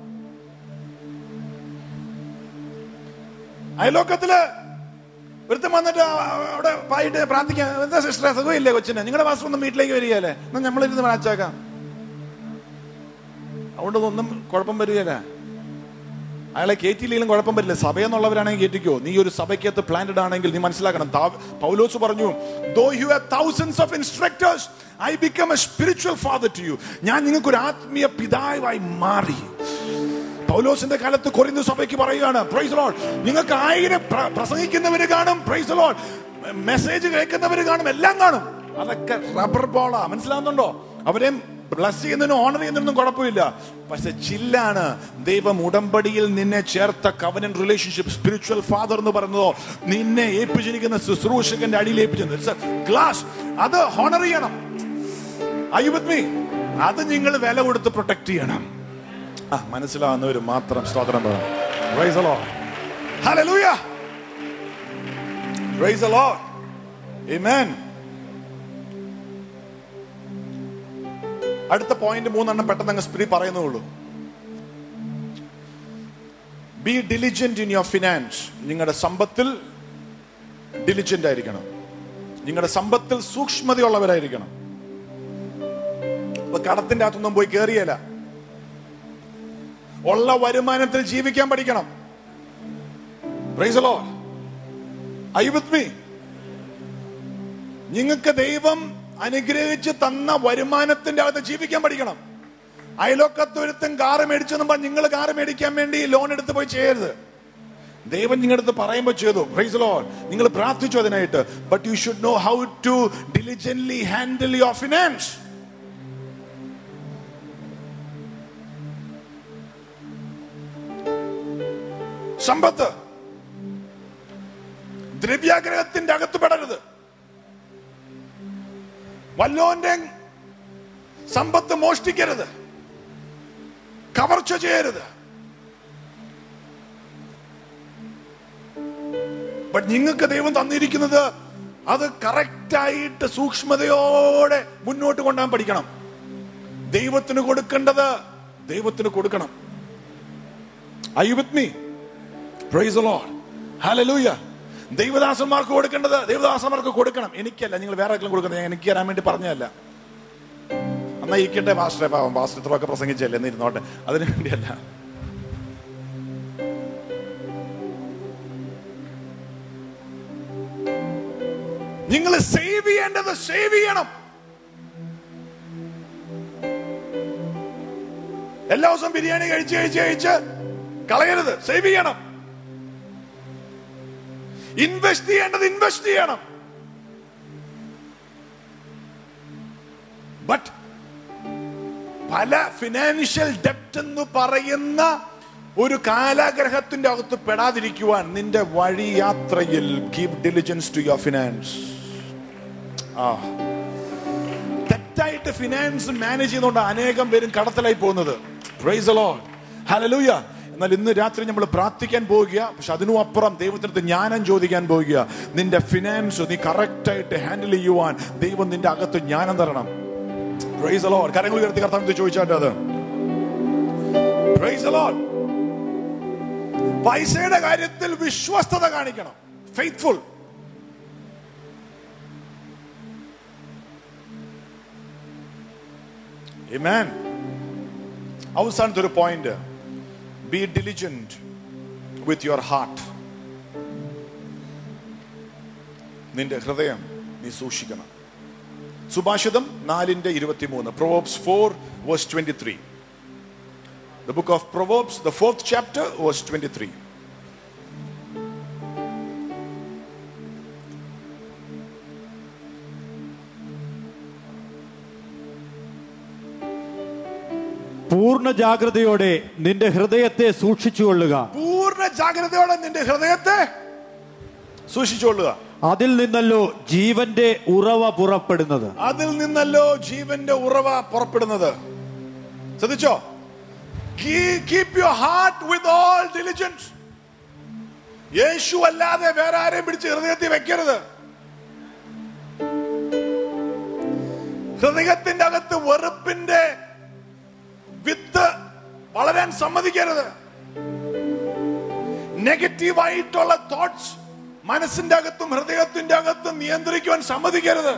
അയലോക്കത്തില് ഒരുത്തം വന്നിട്ട് അവിടെ പായിട്ട് പ്രാർത്ഥിക്കാൻ, എന്താ സിസ്റ്ററെ സുഖമില്ലേ കൊച്ചിന്, നിങ്ങളുടെ പാസ്റ്റർ ഒന്നും വീട്ടിലേക്ക് വരികയല്ലേ, എന്നാൽ നമ്മളിരുന്ന് മാച്ചാക്കാം. അതുകൊണ്ട് ഒന്നും കുഴപ്പം വരികയില്ല. അയാളെ കയറ്റിയില്ലെങ്കിലും കുഴപ്പം വരില്ല. സഭയെന്നുള്ളവരാണെങ്കിൽ കയറ്റിക്കോ. നീ ഒരു സഭയ്ക്കകത്ത് പ്ലാന്റഡ് ആണെങ്കിൽ നീ മനസ്സിലാക്കണം. പൗലോസ് പറഞ്ഞു, though you have thousands of instructors, I become a spiritual father to you. ഞാൻ നിങ്ങൾക്ക് ഒരു ആത്മീയ പിതാവായി മാറി. പൗലോസിന്റെ കാലത്ത് കൊരിന്ത് സഭയ്ക്ക് പറയുകയാണ്, പ്രൈസ് ദി ലോർഡ്, നിങ്ങൾക്ക് 1000 പ്രസംഗിക്കുന്നവര് കാണും, പ്രൈസ് ദി ലോർഡ്, മെസ്സേജ് കേൾക്കുന്നവര് കാണും, എല്ലാം കാണും. അതൊക്കെ റബ്ബർ ബോളാ. മനസ്സിലാവുന്നുണ്ടോ? അവരെയും ബ്ലസ് ചെയ്യുന്നതിനും ഓണർ ചെയ്യുന്നതിനും കുഴപ്പമില്ല. പക്ഷെ ചില്ലാണ്. ദൈവം ഉടമ്പടിയിൽ നിന്നെ ചേർത്ത കവനന്റ് റിലേഷൻഷിപ്പ്, സ്പിരിച്വൽ ഫാദർ എന്ന് പറയുന്നതോ നിന്നെ ഏൽപ്പിച്ചിരിക്കുന്ന ശുശ്രൂഷകന്റെ അടിയിൽ ഏൽപ്പിച്ചിരുന്നത് ഗ്ലാസ്. അത് ഹോണർ ചെയ്യണം. Are you with me? അത് നിങ്ങൾ വില കൊടുത്ത് പ്രൊട്ടക്ട് ചെയ്യണം. മനസ്സിലാവുന്നവര് മാത്രം സ്തോത്രം പറയാം. Praise the Lord. Hallelujah. Praise the Lord. Amen. അടുത്ത പോയിന്റ് 3 പെട്ടെന്ന് അങ്ങ് സ്പിരി പറയുന്നുള്ളൂ. Be diligent in your finance. നിങ്ങളുടെ സമ്പത്തിൽ ഡിലിജന്റ് ആയിരിക്കണം. നിങ്ങളുടെ സമ്പത്തിൽ സൂക്ഷ്മതയുള്ളവരായിരിക്കണം. ഇപ്പൊ കടത്തിന്റെ അകത്തൊന്നും പോയി കേറിയല്ല. ഉള്ള വരുമാനത്തിൽ ജീവിക്കാൻ പഠിക്കണം. Praise the Lord. Are you with me? നിങ്ങൾക്ക് ദൈവം അനുഗ്രഹിച്ച് തന്ന വരുമാനത്തിന്റെ അകത്ത് ജീവിക്കാൻ പഠിക്കണം. അയലോക്കത്ത് ഒരുത്തും കാറ് മേടിച്ചെന്നും പറഞ്ഞ് നിങ്ങൾ കാറ് മേടിക്കാൻ വേണ്ടി ലോൺ എടുത്ത് പോയി ചെയ്യരുത്. ദൈവം നിങ്ങളുടെ അടുത്ത് പറയുമ്പോൾ ചെയ്തു. Praise the Lord. നിങ്ങൾ പ്രാർത്ഥിച്ചു അതിനായിട്ട്. But you should know how to diligently handle your finance. സമ്പത്ത് ദ്രവ്യാഗ്രഹത്തിന്റെ അകത്ത് പെടരുത്. വല്ലോന്റെ സമ്പത്ത് മോഷ്ടിക്കരുത്, കവർച്ച ചെയ്യരുത്. ബട്ട് നിങ്ങൾക്ക് ദൈവം തന്നിരിക്കുന്നത് അത് കറക്റ്റായിട്ട് സൂക്ഷ്മതയോടെ മുന്നോട്ട് കൊണ്ടുപോകാൻ പഠിക്കണം. ദൈവത്തിന് കൊടുക്കേണ്ടത് ദൈവത്തിന് കൊടുക്കണം. Are you with me? Praise the Lord. Hallelujah. ദൈവദാസന്മാർക്ക് കൊടുക്കേണ്ടത് ദൈവദാസന്മാർക്ക് കൊടുക്കണം. എനിക്കല്ല, നിങ്ങൾ വേറെ ആർക്കും കൊടുക്കുന്നത്. ഞാൻ എനിക്ക് തരാൻ വേണ്ടി പറഞ്ഞതല്ല. എന്നാ ഇരിക്കട്ടെ പാസ്റ്ററെ, പാവം പാസ്റ്റർ ഇത്രയൊക്കെ പ്രസംഗിച്ചല്ലേ എന്നിരുന്നോട്ടെ, അതിനു വേണ്ടിയല്ല. നിങ്ങൾ സേവ് ചെയ്യേണ്ടത് സേവ് ചെയ്യണം. എല്ലാ ദിവസവും ബിരിയാണി കഴിച്ച് കളയരുത്. സേവ് ചെയ്യണം. ഇൻവെസ്റ്റ് ചെയ്യേണ്ടത് ഇൻവെസ്റ്റ് ചെയ്യണം. ബട്ട് പല ഫിനാൻഷ്യൽ ഡെപ്റ്റ് എന്ന് പറയുന്ന ഒരു കാലാഗ്രഹത്തിന്റെ അകത്ത് പെടാതിരിക്കുവാൻ നിന്റെ വഴിയാത്രയിൽ keep diligence to your finance. തെറ്റായിട്ട് ഫിനാൻസ് മാനേജ് ചെയ്യുന്നതുകൊണ്ട് അനേകം പേരും കടത്തലായി പോകുന്നത്. Praise the Lord, hallelujah. എന്നാൽ ഇന്ന് രാത്രി നമ്മൾ പ്രാർത്ഥിക്കാൻ പോവുക, പക്ഷെ അതിനും അപ്പുറം ദൈവത്തിനടുത്ത് ജ്ഞാനം ചോദിക്കാൻ പോവുക. നിന്റെ ഫിനാൻസ് നീ കറക്റ്റ് ആയിട്ട് ഹാൻഡിൽ ചെയ്യുവാൻ ദൈവം നിന്റെ അകത്ത് ജ്ഞാനം തരണം. Praise the Lord. കരങ്ങൾ ഉയർത്തി കർത്താവിനോട് ചോദിച്ചാട്ടെ അത്. Praise the Lord. പൈസയുടെ കാര്യത്തിൽ വിശ്വസ്തത കാണിക്കണം, ഫെയ്ത്ത്ഫുൾ. ആമേൻ. അവസാനത്തെ ഒരു point, be diligent with your heart. നിന്റെ ഹൃദയം നീ സൂക്ഷിക്കണം. സുഭാഷിതം 4:23, Proverbs 4:23. The book of Proverbs, the 4th chapter, verse 23. പൂർണ്ണ ജാഗ്രതയോടെ നിന്റെ ഹൃദയത്തെ സൂക്ഷിച്ചുകൊള്ളുക. പൂർണ്ണ ജാഗ്രതയോടെ നിന്റെ ഹൃദയത്തെ സൂക്ഷിച്ചുകൊള്ളുക. അതിൽ നിന്നല്ലോ ജീവന്റെ ഉറവ പുറപ്പെടുന്നത്. അതിൽ നിന്നല്ലോ ജീവന്റെ ഉറവ പുറപ്പെടുന്നത്. ശ്രദ്ധിച്ചോ? Keep your heart with all diligence. യേശു അല്ലാതെ വേറെ ആരെയും പിടിച്ച് ഹൃദയത്തിൽ വെക്കരുത്. ഹൃദയത്തിന്റെ അകത്ത് വെറുപ്പിന്റെ വിത്ത് വളരാൻ സമ്മതിക്കരുത്. നെഗറ്റീവായിട്ടുള്ള തോട്ട്സ് മനസ്സിന്റെ അകത്തും ഹൃദയത്തിന്റെ അകത്തും നിയന്ത്രിക്കുവാൻ സമ്മതിക്കരുത്.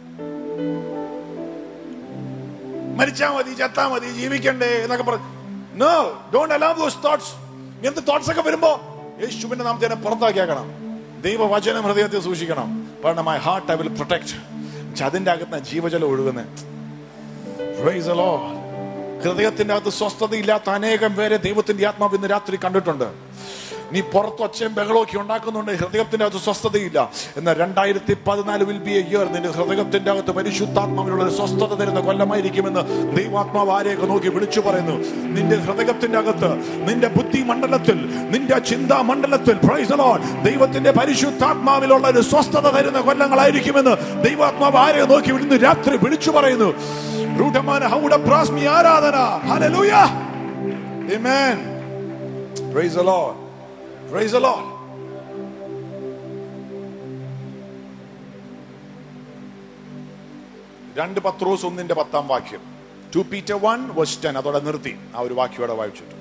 മരിച്ചാ മതി, ചത്താ മതി, ജീവിക്കണ്ടേ എന്നൊക്കെ പറഞ്ഞു. No, don't allow those thoughts. എന്ത് തോട്ട്സ് ഒക്കെ വരുമ്പോ യേശുവിന്റെ നാമത്തെ പുറത്താക്കിയാക്കണം. ദൈവവചനം ഹൃദയത്തെ സൂക്ഷിക്കണം. കാരണം my heart I will protect. അതിന്റെ അകത്ത് ജീവജലം ഒഴുകുന്നത്. Praise the Lord. ഹൃദയത്തിന്റെ അകത്ത് സ്വസ്ഥതയില്ലാത്ത അനേകം പേരെ ദൈവത്തിന്റെ ആത്മാവ് ഇന്ന് രാത്രി കണ്ടിട്ടുണ്ട്. നീ പുറത്ത് ഒച്ചയും ബഹളമൊക്കെ ഉണ്ടാക്കുന്നുണ്ട്, ഹൃദയത്തിന്റെ അകത്ത് സ്വസ്ഥതയില്ല. എന്നാൽ 2014 will be a year നിന്റെ ഹൃദയത്തിന്റെ അകത്ത് പരിശുദ്ധാത്മാവിനുള്ള ഒരു സ്വസ്ഥത തരുന്ന കൊല്ലമായിരിക്കുമെന്ന് ദൈവാത്മാവ് ആരെയൊക്കെ നോക്കി വിളിച്ചു പറയുന്നു. നിന്റെ ഹൃദയത്തിന്റെ അകത്ത്, നിന്റെ ബുദ്ധി മണ്ഡലത്തിൽ, നിന്റെ ചിന്താ മണ്ഡലത്തിൽ പ്രൈസ് ദി ലോർഡ് ദൈവത്തിന്റെ പരിശുദ്ധാത്മാവിലുള്ള ഒരു സ്വസ്ഥത തരുന്ന കൊല്ലങ്ങളായിരിക്കുമെന്ന് ദൈവാത്മാവ് ആരെയോ നോക്കി ഇന്ന് രാത്രി വിളിച്ചു പറയുന്നു. ആരാധന. Hallelujah. Amen. Praise the Lord. Praise the Lord. രണ്ട് പത്രോസ് 1:10 2 Peter 1:10. അതോടെ നിർത്തി. ആ ഒരു വാക്യോടെ വായിച്ചിട്ട്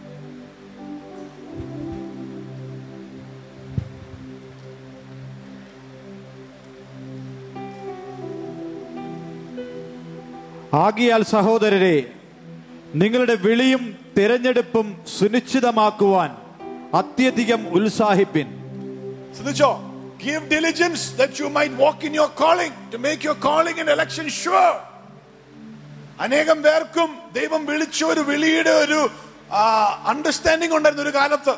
ആകിയാൽ സഹോദരരെ, നിങ്ങളുടെ വിളിയും തിരഞ്ഞെടുപ്പും സുനിശ്ചിതമാക്കുവാൻ അത്യധികം ഉത്സാഹിപ്പിൻ. ശ്രദ്ധിച്ചോ? Give diligence that you might walk in your calling, to make your calling and election sure. അനേകം പേർക്കും ദൈവം വിളിച്ച ഒരു വിളിയുടെ ഒരു അണ്ടർസ്റ്റാൻഡിംഗ് ഉണ്ടായിരുന്നു ഒരു കാലത്ത്.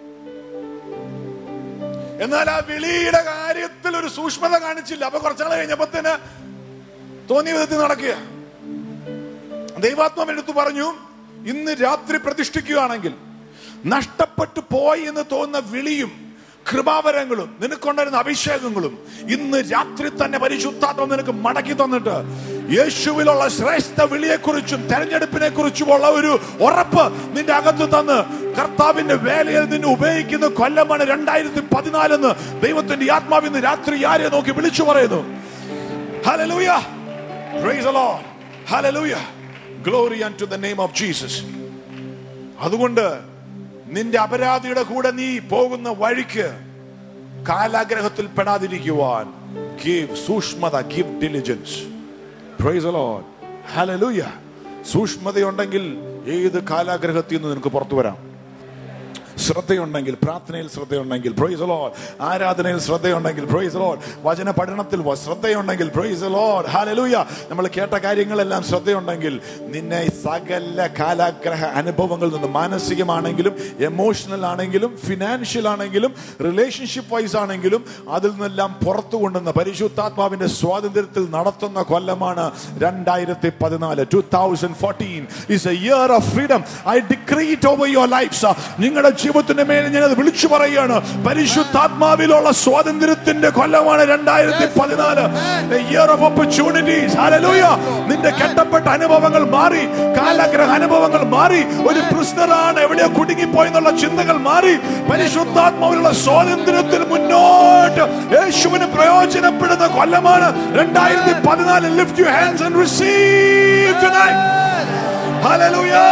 എന്നാൽ ആ വിളിയുടെ കാര്യത്തിൽ ഒരു സൂക്ഷ്മത കാണിച്ചില്ല. അപ്പൊ കുറച്ചാൾ കഴിഞ്ഞപ്പത്തിന് തോന്നിയ വിധത്തിൽ നടക്കുക. ദൈവാത്മാവ് എടുത്തു പറഞ്ഞു, ഇന്ന് രാത്രി പ്രതിഷ്ഠിക്കുകയാണെങ്കിൽ നഷ്ടപ്പെട്ടു പോയി എന്ന് തോന്നുന്ന വിളിയും കൃപാവരങ്ങളും നിനക്കുണ്ടായിരുന്ന അഭിഷേകങ്ങളും ഇന്ന് രാത്രി തന്നെ പരിശുദ്ധാത്മാവ് നിനക്ക് മടക്കി തന്നിട്ട് യേശുവിലുള്ള ശ്രേഷ്ഠ വിളിയെക്കുറിച്ചും തെരഞ്ഞെടുപ്പിനെ കുറിച്ചുമുള്ള ഒരു ഉറപ്പ് നിന്റെ അകത്ത് തന്ന് കർത്താവിന്റെ വേലയിൽ നിന്നെ ഉപയോഗിക്കുന്ന കൊല്ലമാണ് 2014 എന്ന് ദൈവത്തിന്റെ ആത്മാവ് ഇന്ന് രാത്രി ആരെ നോക്കി വിളിച്ചു പറയുന്നു. Hallelujah. Praise the Lord. Hallelujah. Glory unto the name of Jesus. അതുകൊണ്ട് നിന്റെ അപരാധിയുടെ കൂടെ നീ പോകുന്ന വഴിക്ക് കാലാഗ്രഹത്തിൽ പെടാതിരിക്കുവാൻ സൂക്ഷ്മത, give diligence. Praise the Lord. Hallelujah. സൂക്ഷ്മതയുണ്ടെങ്കിൽ ഏത് കാലാഗ്രഹത്തിൽ നിന്ന് നിനക്ക് പുറത്തു വരാം. ശ്രദ്ധയുണ്ടെങ്കിൽ, പ്രാർത്ഥനയിൽ ശ്രദ്ധയുണ്ടെങ്കിൽ, പ്രൈസ് ദി ലോർഡ്, ആരാധനയിൽ ശ്രദ്ധയുണ്ടെങ്കിൽ, പ്രൈസ് ദി ലോർഡ്, വചന പഠനത്തിൽ ശ്രദ്ധയുണ്ടെങ്കിൽ, പ്രൈസ് ദി ലോർഡ്, ഹല്ലേലൂയ, നമ്മൾ കേട്ട കാര്യങ്ങളെല്ലാം ശ്രദ്ധയുണ്ടെങ്കിൽ നിന്നെ സകല കാലാഗ്രഹ അനുഭവങ്ങളിൽ നിന്ന്, മാനസികമാണെങ്കിലും എമോഷണൽ ആണെങ്കിലും ഫിനാൻഷ്യൽ ആണെങ്കിലും റിലേഷൻഷിപ്പ് വൈസ് ആണെങ്കിലും അതിൽ നിന്നെല്ലാം പുറത്തു കൊണ്ടുവന്ന പരിശുദ്ധാത്മാവിന്റെ സ്വാതന്ത്ര്യത്തിൽ നടത്തുന്ന കൊല്ലമാണ് 2014. 2014 is a year of freedom. I decree it over your lives. നിങ്ങളുടെ ജീവിതത്തിന്റെ മേൽ ഞാൻ അത് വിളിച്ചു പറയുകയാണ്. പരിശുദ്ധാത്മാവിലുള്ള സ്വാതന്ത്ര്യത്തിന്റെ കൊല്ലമാണ് 2014. A year of opportunities. Hallelujah. നിന്റെ കെട്ടപ്പെട്ട അനുഭവങ്ങൾ മാറി, കാലാഗ്രഹ അനുഭവങ്ങൾ മാറി, ഒരു പ്രിസണറാണ്, എവിടെയോ കുടുങ്ങിപ്പോയി എന്നുള്ള ചിന്തകൾ മാറി, പരിശുദ്ധാത്മാവിലുള്ള സ്വാതന്ത്ര്യത്തിൽ മുന്നോട്ട് യേശുവിന് പ്രയോജനപ്പെടുന്ന കൊല്ലമാണ് 2014. Lift your hands and receive tonight. Hallelujah.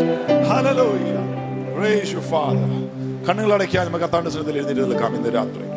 Hallelujah. Praise your Father. കണ്ണുകളടയ്ക്കാൻ നമുക്ക് കർത്താവിന്റെ സന്നിധിയിൽ എഴുന്നേറ്റ് നിൽക്കാം ഇന്ന് രാത്രി.